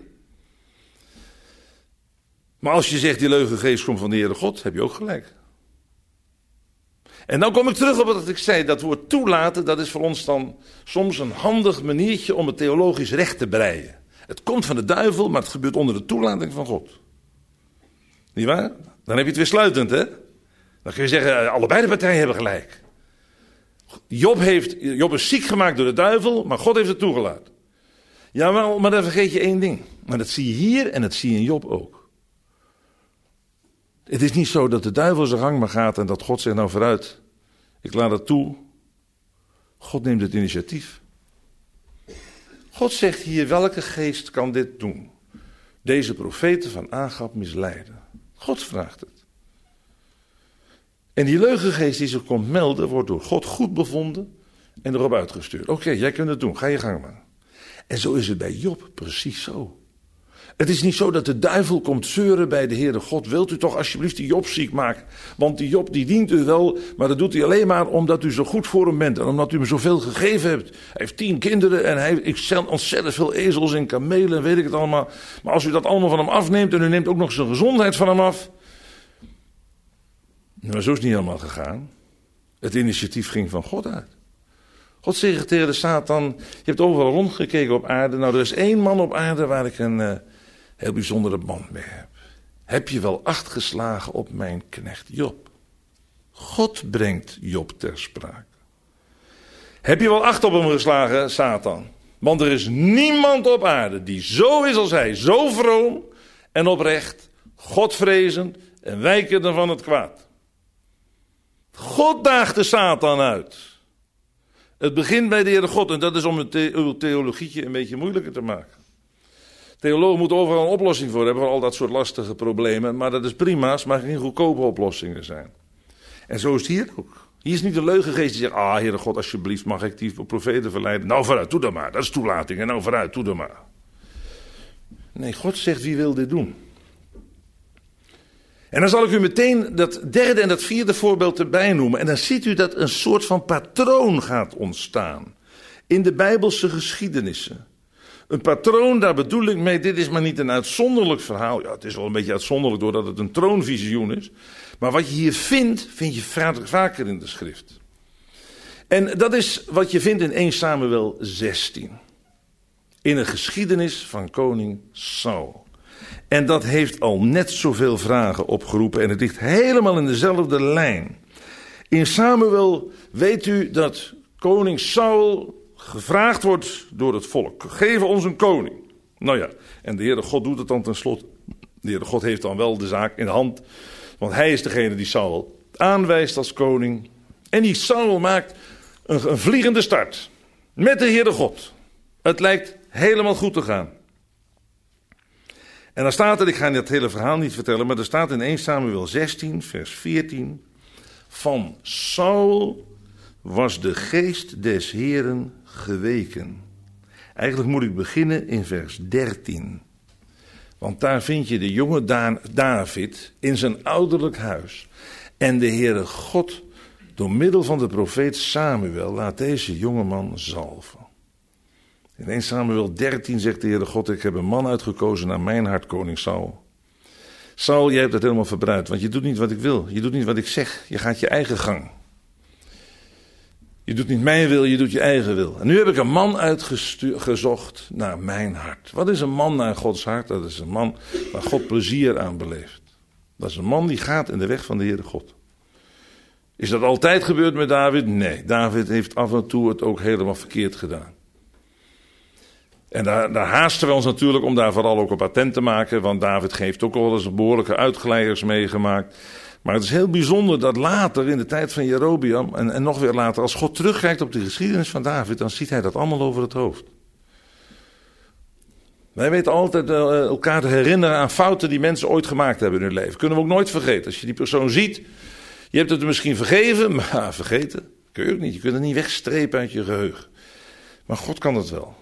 Maar als je zegt die leugengeest komt van de Heere God, heb je ook gelijk. En dan kom ik terug op wat ik zei, dat woord toelaten, dat is voor ons dan soms een handig maniertje om het theologisch recht te breien. Het komt van de duivel, maar het gebeurt onder de toelating van God. Niet waar? Dan heb je het weer sluitend, hè? Dan kun je zeggen, allebei de partijen hebben gelijk. Job is ziek gemaakt door de duivel, maar God heeft het toegelaten. Ja, maar dan vergeet je één ding. Maar dat zie je hier en dat zie je in Job ook. Het is niet zo dat de duivel zijn gang maar gaat en dat God zegt, nou vooruit, ik laat het toe. God neemt het initiatief. God zegt hier, welke geest kan dit doen? Deze profeten van Agab misleiden. God vraagt het. En die leugengeest die zich komt melden, wordt door God goed bevonden en erop uitgestuurd. Oké, jij kunt het doen, ga je gang maar. En zo is het bij Job precies zo. Het is niet zo dat de duivel komt zeuren bij de Heere God. Wilt u toch alsjeblieft die Job ziek maken? Want die Job die dient u wel, maar dat doet hij alleen maar omdat u zo goed voor hem bent. En omdat u hem zoveel gegeven hebt. Hij heeft 10 kinderen en ik stel ontzettend veel ezels en kamelen en weet ik het allemaal. Maar als u dat allemaal van hem afneemt en u neemt ook nog zijn gezondheid van hem af. Maar zo is het niet helemaal gegaan. Het initiatief ging van God uit. God zegt tegen de Satan, je hebt overal rondgekeken op aarde. Nou, er is 1 man op aarde waar ik een heel bijzondere band mee heb. Heb je wel acht geslagen op mijn knecht Job? God brengt Job ter sprake. Heb je wel acht op hem geslagen, Satan? Want er is niemand op aarde die zo is als hij, zo vroom en oprecht, Godvrezend en wijkende van het kwaad. God daagt de Satan uit. Het begint bij de Heere God en dat is om uw theologietje een beetje moeilijker te maken. Theologen moeten overal een oplossing voor hebben voor al dat soort lastige problemen, maar dat is prima, het mag geen goedkope oplossingen zijn. En zo is het hier ook. Hier is niet de leugengeest die zegt, Heere God, alsjeblieft, mag ik die profeten verleiden? Nou vooruit, doe dat maar, dat is toelating, en nou vooruit, doe dat maar. Nee, God zegt, wie wil dit doen? En dan zal ik u meteen dat derde en dat vierde voorbeeld erbij noemen. En dan ziet u dat een soort van patroon gaat ontstaan in de Bijbelse geschiedenissen. Een patroon, daar bedoel ik mee, dit is maar niet een uitzonderlijk verhaal. Ja, het is wel een beetje uitzonderlijk doordat het een troonvisioen is. Maar wat je hier vindt, vind je vaker in de schrift. En dat is wat je vindt in 1 Samuel 16. In een geschiedenis van koning Saul. En dat heeft al net zoveel vragen opgeroepen en het ligt helemaal in dezelfde lijn. In Samuel weet u dat koning Saul gevraagd wordt door het volk. Geef ons een koning. Nou ja, en de Heere God doet het dan tenslotte. De Heere God heeft dan wel de zaak in de hand. Want hij is degene die Saul aanwijst als koning. En die Saul maakt een vliegende start. Met de Heere God. Het lijkt helemaal goed te gaan. En dan staat er, ik ga het hele verhaal niet vertellen, maar er staat in 1 Samuel 16, vers 14. Van Saul was de geest des Heeren geweken. Eigenlijk moet ik beginnen in vers 13. Want daar vind je de jonge David in zijn ouderlijk huis. En de Heere God, door middel van de profeet Samuel, laat deze jongeman zalven. In 1 Samuel 13 zegt de Heere God, ik heb een man uitgekozen naar mijn hart, koning Saul. Saul, jij hebt het helemaal verbruikt, want je doet niet wat ik wil. Je doet niet wat ik zeg. Je gaat je eigen gang. Je doet niet mijn wil, je doet je eigen wil. En nu heb ik een man uitgezocht naar mijn hart. Wat is een man naar Gods hart? Dat is een man waar God plezier aan beleeft. Dat is een man die gaat in de weg van de Heere God. Is dat altijd gebeurd met David? Nee, David heeft af en toe het ook helemaal verkeerd gedaan. En daar haasten we ons natuurlijk om daar vooral ook op attent te maken. Want David heeft ook wel eens behoorlijke uitglijers meegemaakt. Maar het is heel bijzonder dat later in de tijd van Jerobeam en nog weer later, als God terugkijkt op de geschiedenis van David, dan ziet hij dat allemaal over het hoofd. Wij weten altijd elkaar te herinneren aan fouten die mensen ooit gemaakt hebben in hun leven. Kunnen we ook nooit vergeten. Als je die persoon ziet, Je hebt het misschien vergeven, maar vergeten kun je ook niet. Je kunt het niet wegstrepen uit je geheugen. Maar God kan het wel.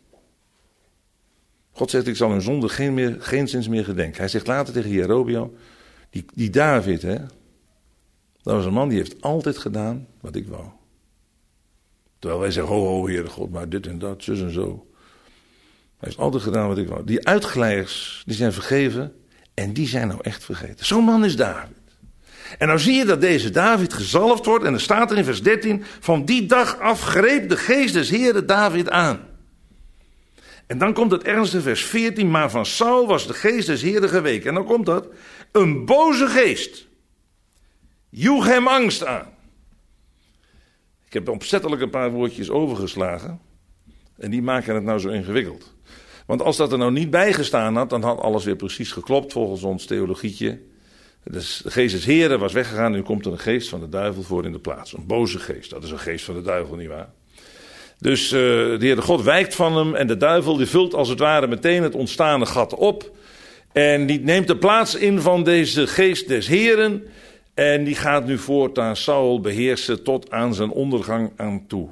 God zegt, ik zal hun zonde geen zins meer gedenken. Hij zegt later tegen Jerobeam, die David, hè, dat was een man die heeft altijd gedaan wat ik wou. Terwijl wij zeggen, ho, Heere God, maar dit en dat, zus en zo. Hij heeft altijd gedaan wat ik wou. Die uitglijers, die zijn vergeven en die zijn nou echt vergeten. Zo'n man is David. En nou zie je dat deze David gezalfd wordt en er staat er in vers 13, van die dag af greep de geest des Heeren David aan. En dan komt het ernstige vers 14, maar van Saul was de geest des Heeren geweken. En dan komt dat, een boze geest joeg hem angst aan. Ik heb opzettelijk een paar woordjes overgeslagen en die maken het nou zo ingewikkeld. Want als dat er nou niet bij gestaan had, dan had alles weer precies geklopt volgens ons theologietje. Dus de geest des Heren was weggegaan, nu komt er een geest van de duivel voor in de plaats. Een boze geest, dat is een geest van de duivel, nietwaar? Dus de Heere God wijkt van hem en de duivel die vult als het ware meteen het ontstane gat op. En die neemt de plaats in van deze geest des Heren. En die gaat nu voortaan Saul beheersen tot aan zijn ondergang aan toe.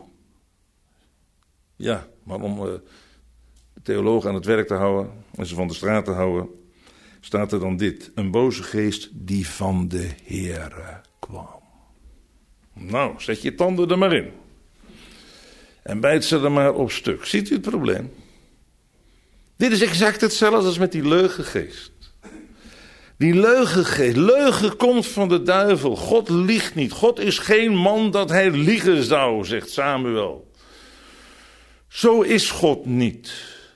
Ja, maar om de theologen aan het werk te houden en ze van de straat te houden, staat er dan dit. Een boze geest die van de Heere kwam. Nou, zet je tanden er maar in. En bijt ze er maar op stuk. Ziet u het probleem? Dit is exact hetzelfde als met die leugengeest. Die leugengeest. Leugen komt van de duivel. God liegt niet. God is geen man dat hij liegen zou, zegt Samuel. Zo is God niet.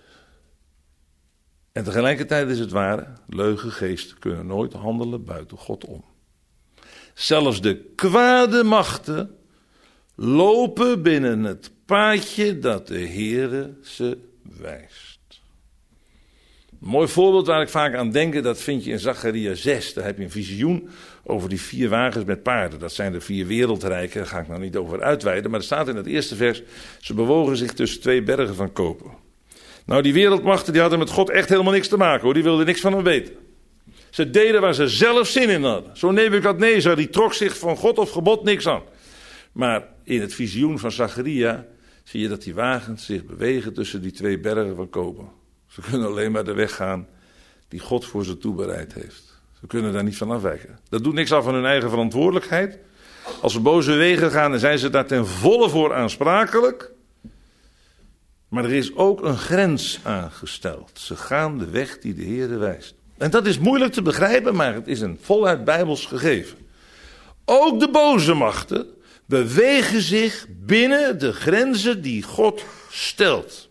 En tegelijkertijd is het ware, leugengeesten kunnen nooit handelen buiten God om. Zelfs de kwade machten lopen binnen het paadje dat de Heere ze wijst. Een mooi voorbeeld waar ik vaak aan denk, dat vind je in Zacharia 6. Daar heb je een visioen over die 4 wagens met paarden. Dat zijn de 4 wereldrijken, daar ga ik nou niet over uitweiden. Maar er staat in het eerste vers, ze bewogen zich tussen 2 bergen van koper. Nou, die wereldmachten die hadden met God echt helemaal niks te maken, hoor. Die wilden niks van hem weten. Ze deden waar ze zelf zin in hadden. Zo'n Nebukadnezar, die trok zich van God of gebod niks aan. Maar in het visioen van Zacharia zie je dat die wagens zich bewegen tussen die 2 bergen van koper. Ze kunnen alleen maar de weg gaan die God voor ze toebereid heeft. Ze kunnen daar niet van afwijken. Dat doet niks af van hun eigen verantwoordelijkheid. Als ze boze wegen gaan, dan zijn ze daar ten volle voor aansprakelijk. Maar er is ook een grens aangesteld. Ze gaan de weg die de Heere wijst. En dat is moeilijk te begrijpen, maar het is een voluit Bijbels gegeven. Ook de boze machten bewegen zich binnen de grenzen die God stelt.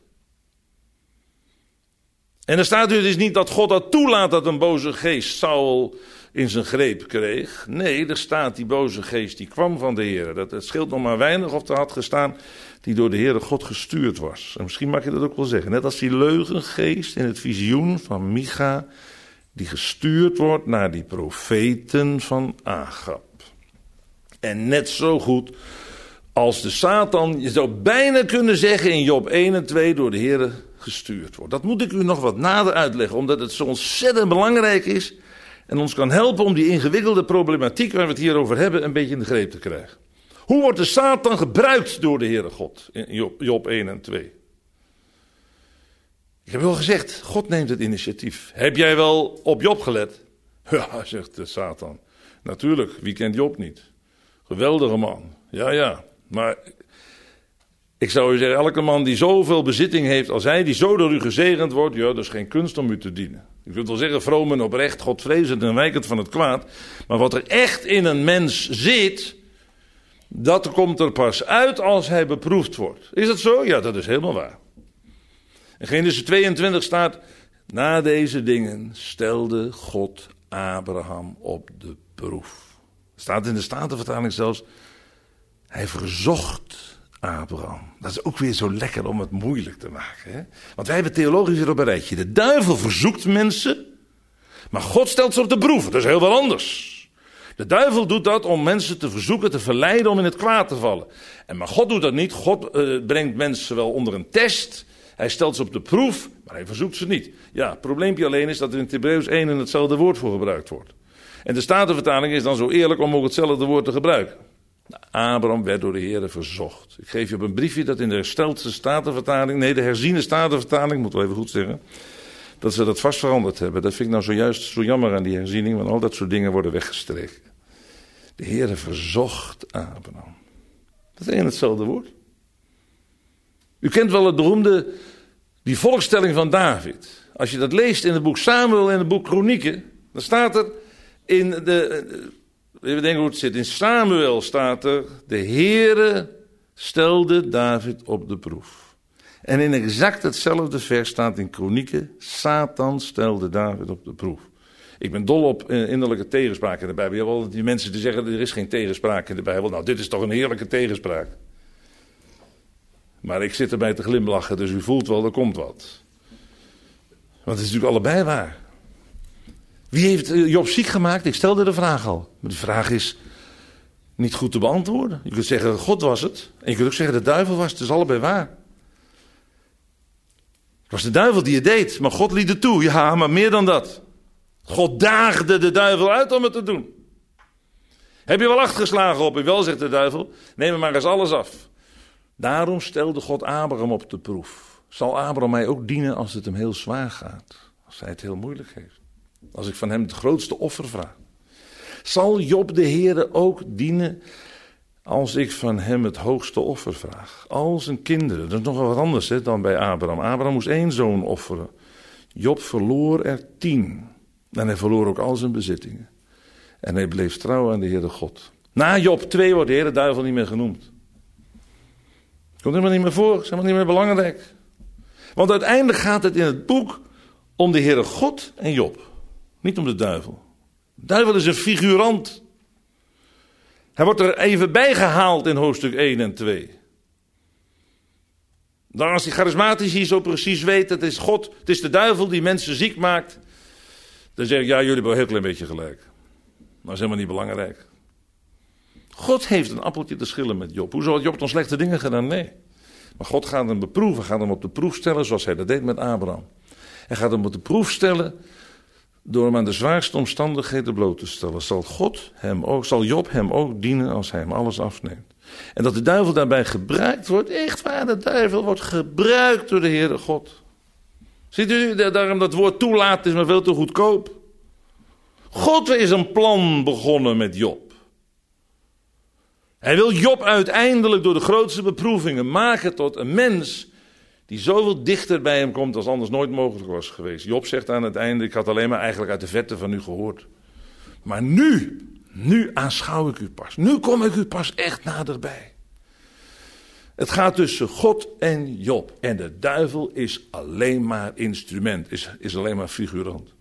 En er staat dus niet dat God dat toelaat dat een boze geest Saul in zijn greep kreeg. Nee, er staat die boze geest die kwam van de Heer. Het scheelt nog maar weinig of er had gestaan die door de Heere God gestuurd was. En misschien mag je dat ook wel zeggen. Net als die leugengeest in het visioen van Micha die gestuurd wordt naar die profeten van Agab. En net zo goed als de Satan, je zou bijna kunnen zeggen in Job 1 en 2 door de Heere gestuurd wordt. Dat moet ik u nog wat nader uitleggen, omdat het zo ontzettend belangrijk is en ons kan helpen om die ingewikkelde problematiek waar we het hier over hebben een beetje in de greep te krijgen. Hoe wordt de Satan gebruikt door de Heere God in Job 1 en 2? Ik heb wel gezegd, God neemt het initiatief. Heb jij wel op Job gelet? Ja, zegt de Satan. Natuurlijk, wie kent Job niet? Geweldige man. Ja, maar ik zou u zeggen, elke man die zoveel bezitting heeft als hij, die zo door u gezegend wordt, ja, dat is geen kunst om u te dienen. Je kunt wel zeggen, vroom en oprecht, godvrezend en wijkend van het kwaad. Maar wat er echt in een mens zit, dat komt er pas uit als hij beproefd wordt. Is dat zo? Ja, dat is helemaal waar. In Genesis 22 staat, na deze dingen stelde God Abraham op de proef. Staat in de Statenvertaling zelfs, hij verzocht Abraham. Dat is ook weer zo lekker om het moeilijk te maken. Hè? Want wij hebben theologisch weer op een rijtje. De duivel verzoekt mensen, maar God stelt ze op de proef. Dat is heel wat anders. De duivel doet dat om mensen te verzoeken, te verleiden om in het kwaad te vallen. Maar God doet dat niet. God brengt mensen wel onder een test. Hij stelt ze op de proef, maar hij verzoekt ze niet. Ja, het probleempje alleen is dat er in het Hebreeuws 1 en hetzelfde woord voor gebruikt wordt. En de Statenvertaling is dan zo eerlijk om ook hetzelfde woord te gebruiken. Abraham werd door de Heere verzocht. Ik geef je op een briefje dat in de Herstelde Statenvertaling, nee, de herziene Statenvertaling, moet wel even goed zeggen, dat ze dat vast veranderd hebben. Dat vind ik nou zojuist zo jammer aan die herziening, want al dat soort dingen worden weggestreken. De Heere verzocht Abraham. Dat is één hetzelfde woord. U kent wel het beroemde, die volkstelling van David. Als je dat leest in het boek Samuel en het boek Kronieken, dan staat er in even denken hoe het zit. In Samuel staat er, de Heere stelde David op de proef. En in exact hetzelfde vers staat in Kronieken, Satan stelde David op de proef. Ik ben dol op innerlijke tegenspraak in de Bijbel. Je hebt wel die mensen die zeggen, er is geen tegenspraak in de Bijbel. Nou, dit is toch een heerlijke tegenspraak. Maar ik zit erbij te glimlachen, dus u voelt wel, er komt wat. Want het is natuurlijk allebei waar. Wie heeft Job ziek gemaakt? Ik stelde de vraag al. Maar die vraag is niet goed te beantwoorden. Je kunt zeggen, God was het. En je kunt ook zeggen, de duivel was het. Het is allebei waar. Het was de duivel die het deed, maar God liet het toe. Ja, maar meer dan dat. God daagde de duivel uit om het te doen. Heb je wel acht geslagen op u? Wel, zegt de duivel. Neem er maar eens alles af. Daarom stelde God Abraham op de proef. Zal Abraham mij ook dienen als het hem heel zwaar gaat? Als hij het heel moeilijk heeft? Als ik van hem het grootste offer vraag? Zal Job de Heere ook dienen als ik van hem het hoogste offer vraag? Al zijn kinderen, dat is nog wel wat anders dan bij Abraham. Abraham moest 1 zoon offeren. Job verloor er 10. En hij verloor ook al zijn bezittingen. En hij bleef trouw aan de Heere God. Na Job 2 wordt de Heere duivel niet meer genoemd. Komt helemaal niet meer voor, is helemaal niet meer belangrijk. Want uiteindelijk gaat het in het boek om de Heere God en Job. Niet om de duivel. De duivel is een figurant. Hij wordt er even bijgehaald in hoofdstuk 1 en 2. Dan als die charismatici zo precies weet, het is God, het is de duivel die mensen ziek maakt. Dan zeg ik, ja, jullie hebben wel een heel klein beetje gelijk. Maar dat is helemaal niet belangrijk. God heeft een appeltje te schillen met Job. Hoezo had Job dan slechte dingen gedaan? Nee. Maar God gaat hem beproeven, gaat hem op de proef stellen zoals hij dat deed met Abraham. Hij gaat hem op de proef stellen door hem aan de zwaarste omstandigheden bloot te stellen. Zal Job hem ook dienen als hij hem alles afneemt. En dat de duivel daarbij gebruikt wordt, echt waar, de duivel wordt gebruikt door de Heere God. Ziet u, daarom dat woord toelaat is maar veel te goedkoop. God is een plan begonnen met Job. Hij wil Job uiteindelijk door de grootste beproevingen maken tot een mens die zoveel dichter bij hem komt als anders nooit mogelijk was geweest. Job zegt aan het einde, ik had alleen maar eigenlijk uit de verte van u gehoord. Maar nu aanschouw ik u pas. Nu kom ik u pas echt naderbij. Het gaat tussen God en Job. En de duivel is alleen maar instrument, is alleen maar figurant.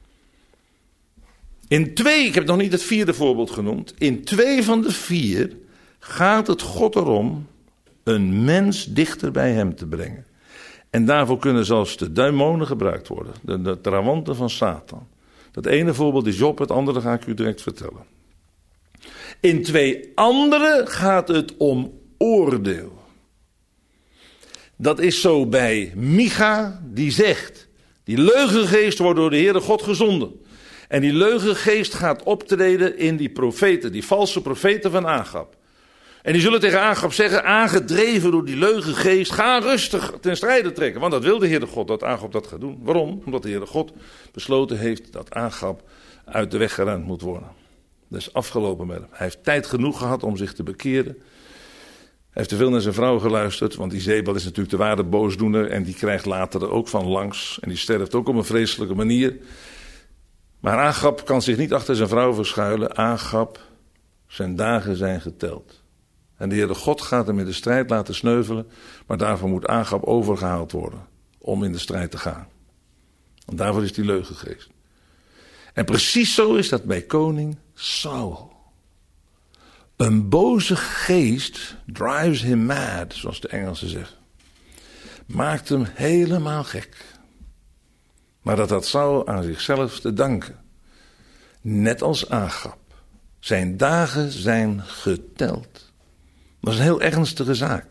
In 2, ik heb nog niet het 4e voorbeeld genoemd. In 2 van de 4 gaat het God erom een mens dichter bij hem te brengen. En daarvoor kunnen zelfs de duimonen gebruikt worden. De trawanten van Satan. Dat ene voorbeeld is Job, het andere ga ik u direct vertellen. In 2 andere gaat het om oordeel. Dat is zo bij Micha, die zegt, die leugengeest wordt door de Heere God gezonden. En die leugengeest gaat optreden in die profeten, die valse profeten van Agab. En die zullen tegen Agab zeggen, aangedreven door die leugengeest, ga rustig ten strijde trekken. Want dat wil de Heere God, dat Agab dat gaat doen. Waarom? Omdat de Heere God besloten heeft dat Agab uit de weg geruimd moet worden. Dat is afgelopen met hem. Hij heeft tijd genoeg gehad om zich te bekeren. Hij heeft te veel naar zijn vrouw geluisterd, want Izebel is natuurlijk de ware boosdoener. En die krijgt later er ook van langs. En die sterft ook op een vreselijke manier. Maar Agab kan zich niet achter zijn vrouw verschuilen. Agab, zijn dagen zijn geteld. En de Heere God gaat hem in de strijd laten sneuvelen. Maar daarvoor moet Agab overgehaald worden om in de strijd te gaan. Want daarvoor is die leugengeest. En precies zo is dat bij koning Saul. Een boze geest drives him mad, zoals de Engelsen zeggen. Maakt hem helemaal gek. Maar dat had Saul aan zichzelf te danken. Net als Agab. Zijn dagen zijn geteld. Dat is een heel ernstige zaak.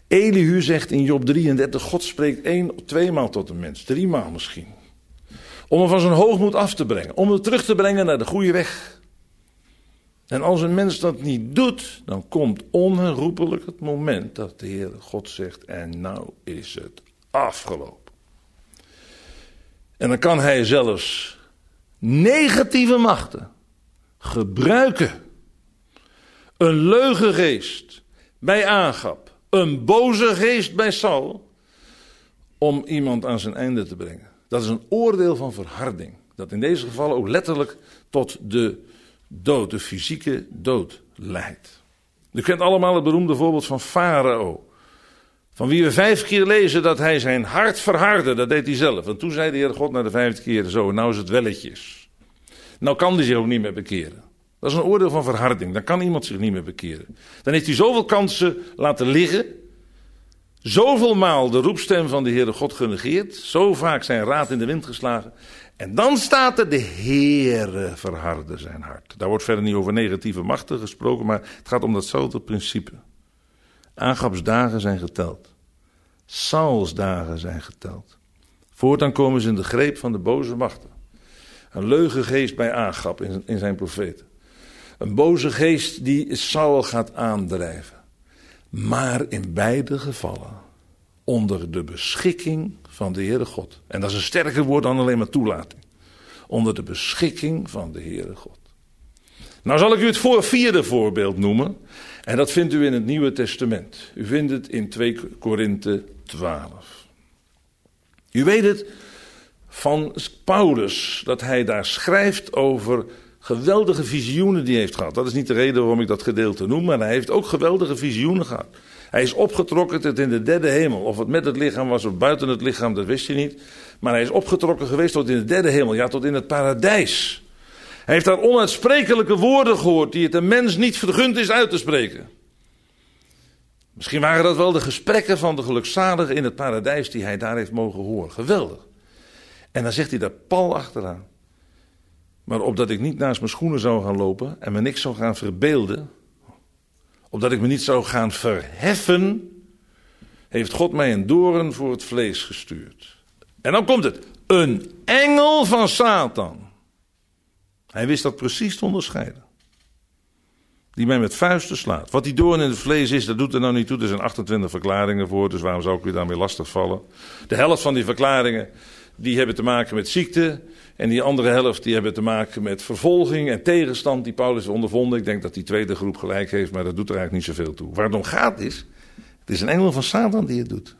Elihu zegt in Job 33, God spreekt 1 of 2 maal tot een mens. 3 maal misschien. Om hem van zijn hoogmoed af te brengen. Om hem terug te brengen naar de goede weg. En als een mens dat niet doet, dan komt onherroepelijk het moment dat de Heere God zegt, en nou is het afgelopen. En dan kan hij zelfs negatieve machten gebruiken. Een leugengeest bij Agab, een boze geest bij Saul, om iemand aan zijn einde te brengen. Dat is een oordeel van verharding, dat in deze gevallen ook letterlijk tot de dood, de fysieke dood leidt. U kent allemaal het beroemde voorbeeld van Farao, van wie we 5 keer lezen dat hij zijn hart verhardde. Dat deed hij zelf. En toen zei de Heer God na de 5e keer zo, nou is het welletjes. Nou kan hij zich ook niet meer bekeren. Dat is een oordeel van verharding. Dan kan iemand zich niet meer bekeren. Dan heeft hij zoveel kansen laten liggen. Zoveel maal de roepstem van de Heere God genegeerd. Zo vaak zijn raad in de wind geslagen. En dan staat er, de Heere verhardde zijn hart. Daar wordt verder niet over negatieve machten gesproken, maar het gaat om datzelfde principe. Agabs dagen zijn geteld. Sauls dagen zijn geteld. Voortaan komen ze in de greep van de boze machten. Een leugengeest bij Agab in zijn profeten. Een boze geest die Saul gaat aandrijven. Maar in beide gevallen onder de beschikking van de Heere God. En dat is een sterker woord dan alleen maar toelating. Onder de beschikking van de Heere God. Nou zal ik u het vierde voorbeeld noemen. En dat vindt u in het Nieuwe Testament. U vindt het in 2 Korinthe 12. U weet het van Paulus, dat hij daar schrijft over geweldige visioenen die hij heeft gehad. Dat is niet de reden waarom ik dat gedeelte noem, maar hij heeft ook geweldige visioenen gehad. Hij is opgetrokken tot in de derde hemel. Of het met het lichaam was of buiten het lichaam, dat wist je niet. Maar hij is opgetrokken geweest tot in de derde hemel, ja, tot in het paradijs. Hij heeft daar onuitsprekelijke woorden gehoord die het een mens niet vergund is uit te spreken. Misschien waren dat wel de gesprekken van de gelukzaligen in het paradijs die hij daar heeft mogen horen. Geweldig. En dan zegt hij daar pal achteraan. Maar opdat ik niet naast mijn schoenen zou gaan lopen en me niks zou gaan verbeelden, opdat ik me niet zou gaan verheffen, heeft God mij een doorn voor het vlees gestuurd. En dan komt het. Een engel van Satan. Hij wist dat precies te onderscheiden. Die mij met vuisten slaat. Wat die doorn in het vlees is, dat doet er nou niet toe. Er zijn 28 verklaringen voor, dus waarom zou ik u daarmee lastigvallen? De helft van die verklaringen, die hebben te maken met ziekte. En die andere helft, die hebben te maken met vervolging en tegenstand die Paulus ondervonden. Ik denk dat die tweede groep gelijk heeft, maar dat doet er eigenlijk niet zoveel toe. Waar het om gaat is, het is een engel van Satan die het doet.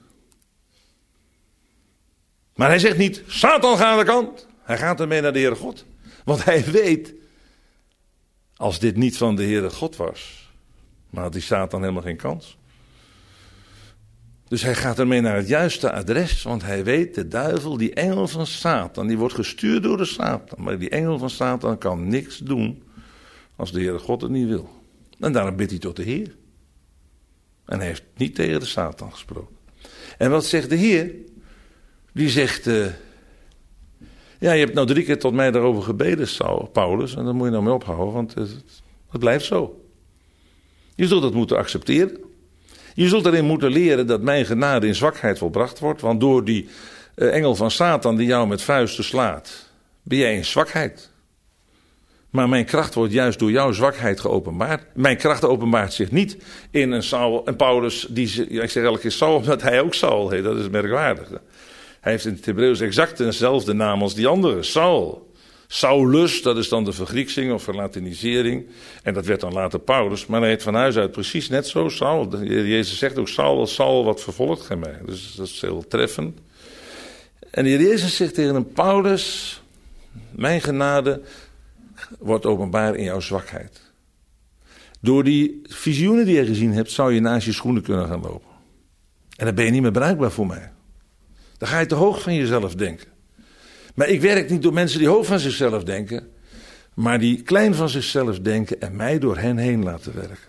Maar hij zegt niet, Satan gaat aan de kant. Hij gaat ermee naar de Heere God. Want hij weet, als dit niet van de Heere God was, maar had die Satan helemaal geen kans. Dus hij gaat ermee naar het juiste adres, want hij weet, de duivel, die engel van Satan, die wordt gestuurd door de Satan. Maar die engel van Satan kan niks doen als de Heere God het niet wil. En daarom bidt hij tot de Heer. En hij heeft niet tegen de Satan gesproken. En wat zegt de Heer? Die zegt, ja, je hebt nou 3 keer tot mij daarover gebeden, Paulus, en daar moet je nou mee ophouden, want het blijft zo. Je zult het moeten accepteren. Je zult erin moeten leren dat mijn genade in zwakheid volbracht wordt, want door die engel van Satan die jou met vuisten slaat, ben jij in zwakheid. Maar mijn kracht wordt juist door jouw zwakheid geopenbaard. Mijn kracht openbaart zich niet in een Saul en Paulus, ik zeg elke keer Saul, omdat hij ook Saul heet, dat is merkwaardig. Hij heeft in het Hebreeuws exact dezelfde naam als die andere, Saul. Saulus, dat is dan de vergrieksing of verlatinisering. En dat werd dan later Paulus. Maar hij heet van huis uit precies net zo, Saul. Jezus zegt ook, Saul, wat vervolgt gij mij? Dus dat is heel treffend. En de Heer Jezus zegt tegen een Paulus, mijn genade wordt openbaar in jouw zwakheid. Door die visioenen die je gezien hebt, zou je naast je schoenen kunnen gaan lopen. En dan ben je niet meer bruikbaar voor mij. Dan ga je te hoog van jezelf denken. Maar ik werk niet door mensen die hoog van zichzelf denken, maar die klein van zichzelf denken en mij door hen heen laten werken.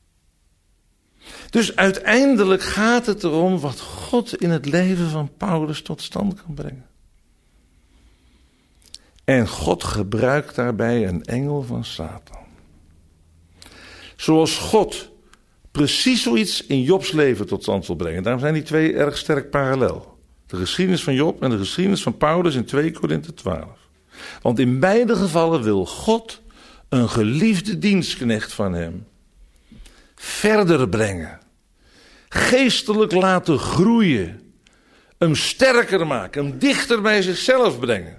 Dus uiteindelijk gaat het erom wat God in het leven van Paulus tot stand kan brengen. En God gebruikt daarbij een engel van Satan. Zoals God precies zoiets in Jobs leven tot stand wil brengen. Daarom zijn die twee erg sterk parallel. De geschiedenis van Job en de geschiedenis van Paulus in 2 Korinthe 12. Want in beide gevallen wil God een geliefde dienstknecht van hem verder brengen. Geestelijk laten groeien. Hem sterker maken. Hem dichter bij zichzelf brengen.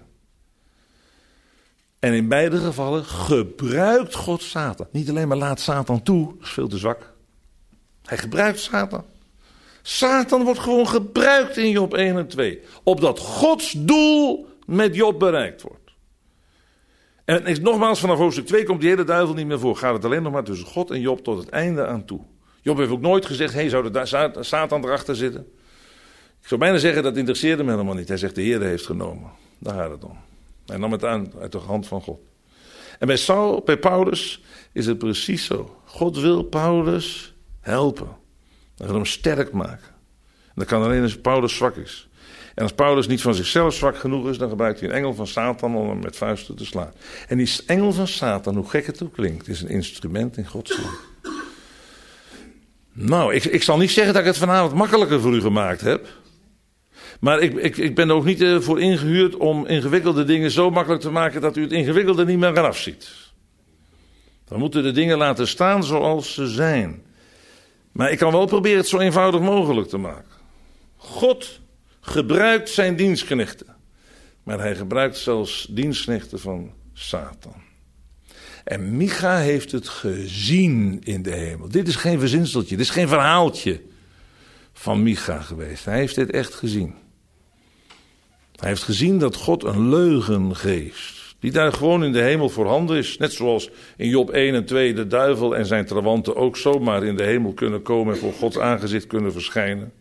En in beide gevallen gebruikt God Satan. Niet alleen maar laat Satan toe. Dat is veel te zwak. Hij gebruikt Satan. Satan wordt gewoon gebruikt in Job 1 en 2. Opdat Gods doel met Job bereikt wordt. En nogmaals, vanaf hoofdstuk 2 komt die hele duivel niet meer voor. Gaat het alleen nog maar tussen God en Job tot het einde aan toe. Job heeft ook nooit gezegd, zou de Satan erachter zitten? Ik zou bijna zeggen, dat interesseerde hem helemaal niet. Hij zegt, de Heer heeft genomen. Daar gaat het om. Hij nam het aan uit de hand van God. En bij Paulus is het precies zo. God wil Paulus helpen. Hij wil hem sterk maken. En dat kan alleen als Paulus zwak is. En als Paulus niet van zichzelf zwak genoeg is, dan gebruikt hij een engel van Satan om hem met vuisten te slaan. En die engel van Satan, hoe gek het ook klinkt, is een instrument in Gods hand. Nou, ik zal niet zeggen dat ik het vanavond makkelijker voor u gemaakt heb. Maar ik ben er ook niet voor ingehuurd om ingewikkelde dingen zo makkelijk te maken dat u het ingewikkelde niet meer eraf ziet. We moeten de dingen laten staan zoals ze zijn. Maar ik kan wel proberen het zo eenvoudig mogelijk te maken. God gebruikt zijn dienstknechten. Maar hij gebruikt zelfs dienstknechten van Satan. En Micha heeft het gezien in de hemel. Dit is geen verzinseltje, dit is geen verhaaltje van Micha geweest. Hij heeft dit echt gezien. Hij heeft gezien dat God een leugen geest, die daar gewoon in de hemel voorhanden is. Net zoals in Job 1 en 2 de duivel en zijn trawanten ook zomaar in de hemel kunnen komen en voor Gods aangezicht kunnen verschijnen.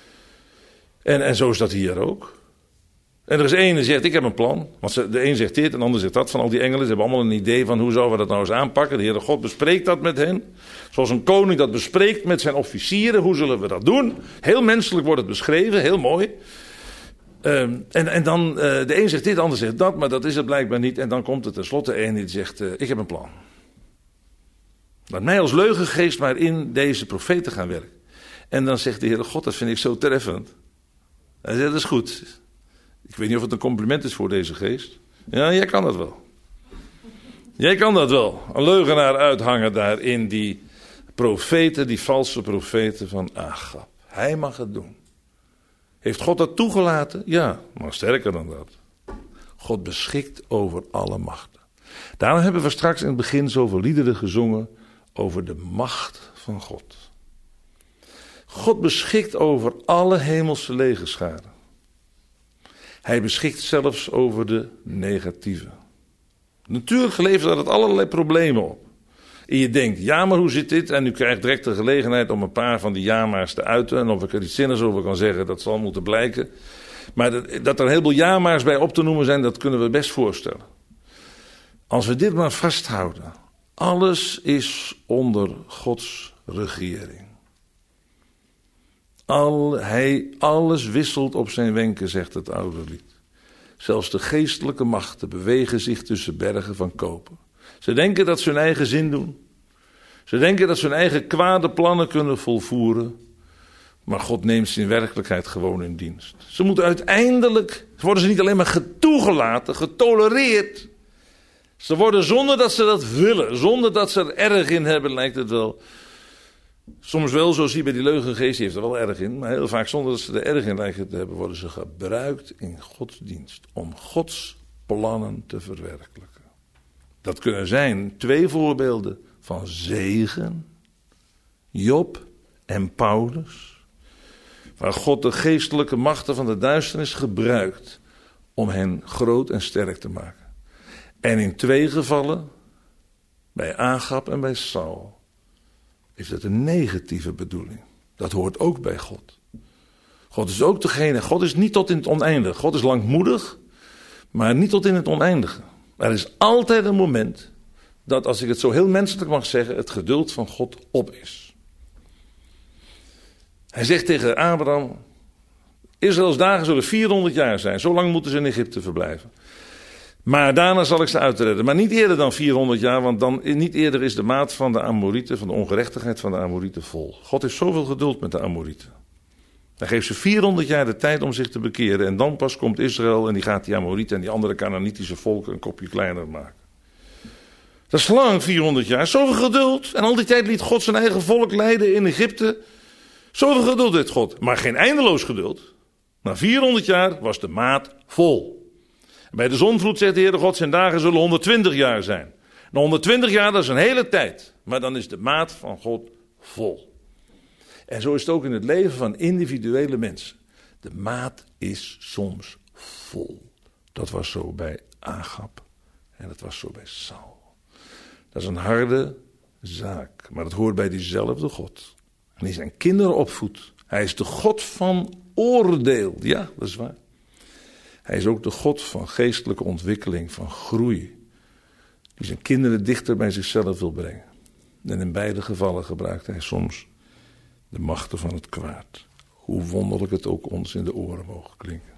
En zo is dat hier ook. En er is één die zegt, ik heb een plan. Want de een zegt dit en de ander zegt dat. Van al die engelen, ze hebben allemaal een idee van hoe zouden we dat nou eens aanpakken. De Heere God bespreekt dat met hen. Zoals een koning dat bespreekt met zijn officieren. Hoe zullen we dat doen? Heel menselijk wordt het beschreven, heel mooi. En dan, de een zegt dit, de ander zegt dat, maar dat is het blijkbaar niet. En dan komt er tenslotte een die zegt, ik heb een plan. Laat mij als leugengeest maar in deze profeten gaan werken. En dan zegt de Heere God, dat vind ik zo treffend. Hij zegt, dat is goed. Ik weet niet of het een compliment is voor deze geest. Ja, jij kan dat wel. Jij kan dat wel. Een leugenaar uithangen daar in die profeten, die valse profeten van Agab. Hij mag het doen. Heeft God dat toegelaten? Ja, maar sterker dan dat. God beschikt over alle machten. Daarom hebben we straks in het begin zoveel liederen gezongen over de macht van God. God beschikt over alle hemelse legerscharen. Hij beschikt zelfs over de negatieve. Natuurlijk levert dat het allerlei problemen op. En je denkt, ja, maar hoe zit dit? En u krijgt direct de gelegenheid om een paar van die ja-maars te uiten. En of ik er iets zinnigs over kan zeggen, dat zal moeten blijken. Maar dat er een heleboel ja-maars bij op te noemen zijn, dat kunnen we best voorstellen. Als we dit maar vasthouden. Alles is onder Gods regering. Alles wisselt op zijn wenken, zegt het oude lied. Zelfs de geestelijke machten bewegen zich tussen bergen van koper. Ze denken dat ze hun eigen zin doen. Ze denken dat ze hun eigen kwade plannen kunnen volvoeren. Maar God neemt ze in werkelijkheid gewoon in dienst. Ze moeten uiteindelijk, worden ze niet alleen maar toegelaten, getolereerd. Ze worden zonder dat ze dat willen, zonder dat ze er erg in hebben, lijkt het wel. Soms wel, zo zie je bij die leugengeest, die heeft er wel erg in. Maar heel vaak zonder dat ze er erg in lijken te hebben, worden ze gebruikt in Gods dienst. Om Gods plannen te verwerkelijken. Dat kunnen zijn 2 voorbeelden van zegen. Job en Paulus. Waar God de geestelijke machten van de duisternis gebruikt om hen groot en sterk te maken. En in 2 gevallen, bij Agab en bij Saul, is het een negatieve bedoeling. Dat hoort ook bij God. God is ook degene, God is niet tot in het oneindige. God is langmoedig, maar niet tot in het oneindige. Er is altijd een moment dat, als ik het zo heel menselijk mag zeggen, het geduld van God op is. Hij zegt tegen Abraham, Israëls dagen zullen 400 jaar zijn. Zo lang moeten ze in Egypte verblijven. Maar daarna zal ik ze uitredden. Maar niet eerder dan 400 jaar, want dan niet eerder is de maat van de Amorieten, van de ongerechtigheid van de Amorieten vol. God heeft zoveel geduld met de Amorieten. Hij geeft ze 400 jaar de tijd om zich te bekeren. En dan pas komt Israël en die gaat die Amorieten en die andere Kanaanitische volken een kopje kleiner maken. Dat is lang, 400 jaar. Zoveel geduld. En al die tijd liet God zijn eigen volk leiden in Egypte. Zoveel geduld heeft God. Maar geen eindeloos geduld. Na 400 jaar was de maat vol. En bij de zondvloed zegt de Heere God, zijn dagen zullen 120 jaar zijn. Na 120 jaar, dat is een hele tijd. Maar dan is de maat van God vol. En zo is het ook in het leven van individuele mensen. De maat is soms vol. Dat was zo bij Agab. En dat was zo bij Saul. Dat is een harde zaak. Maar dat hoort bij diezelfde God. En die zijn kinderen opvoedt. Hij is de God van oordeel. Ja, dat is waar. Hij is ook de God van geestelijke ontwikkeling, van groei. Die zijn kinderen dichter bij zichzelf wil brengen. En in beide gevallen gebruikt hij soms de machten van het kwaad. Hoe wonderlijk het ook ons in de oren mogen klinken.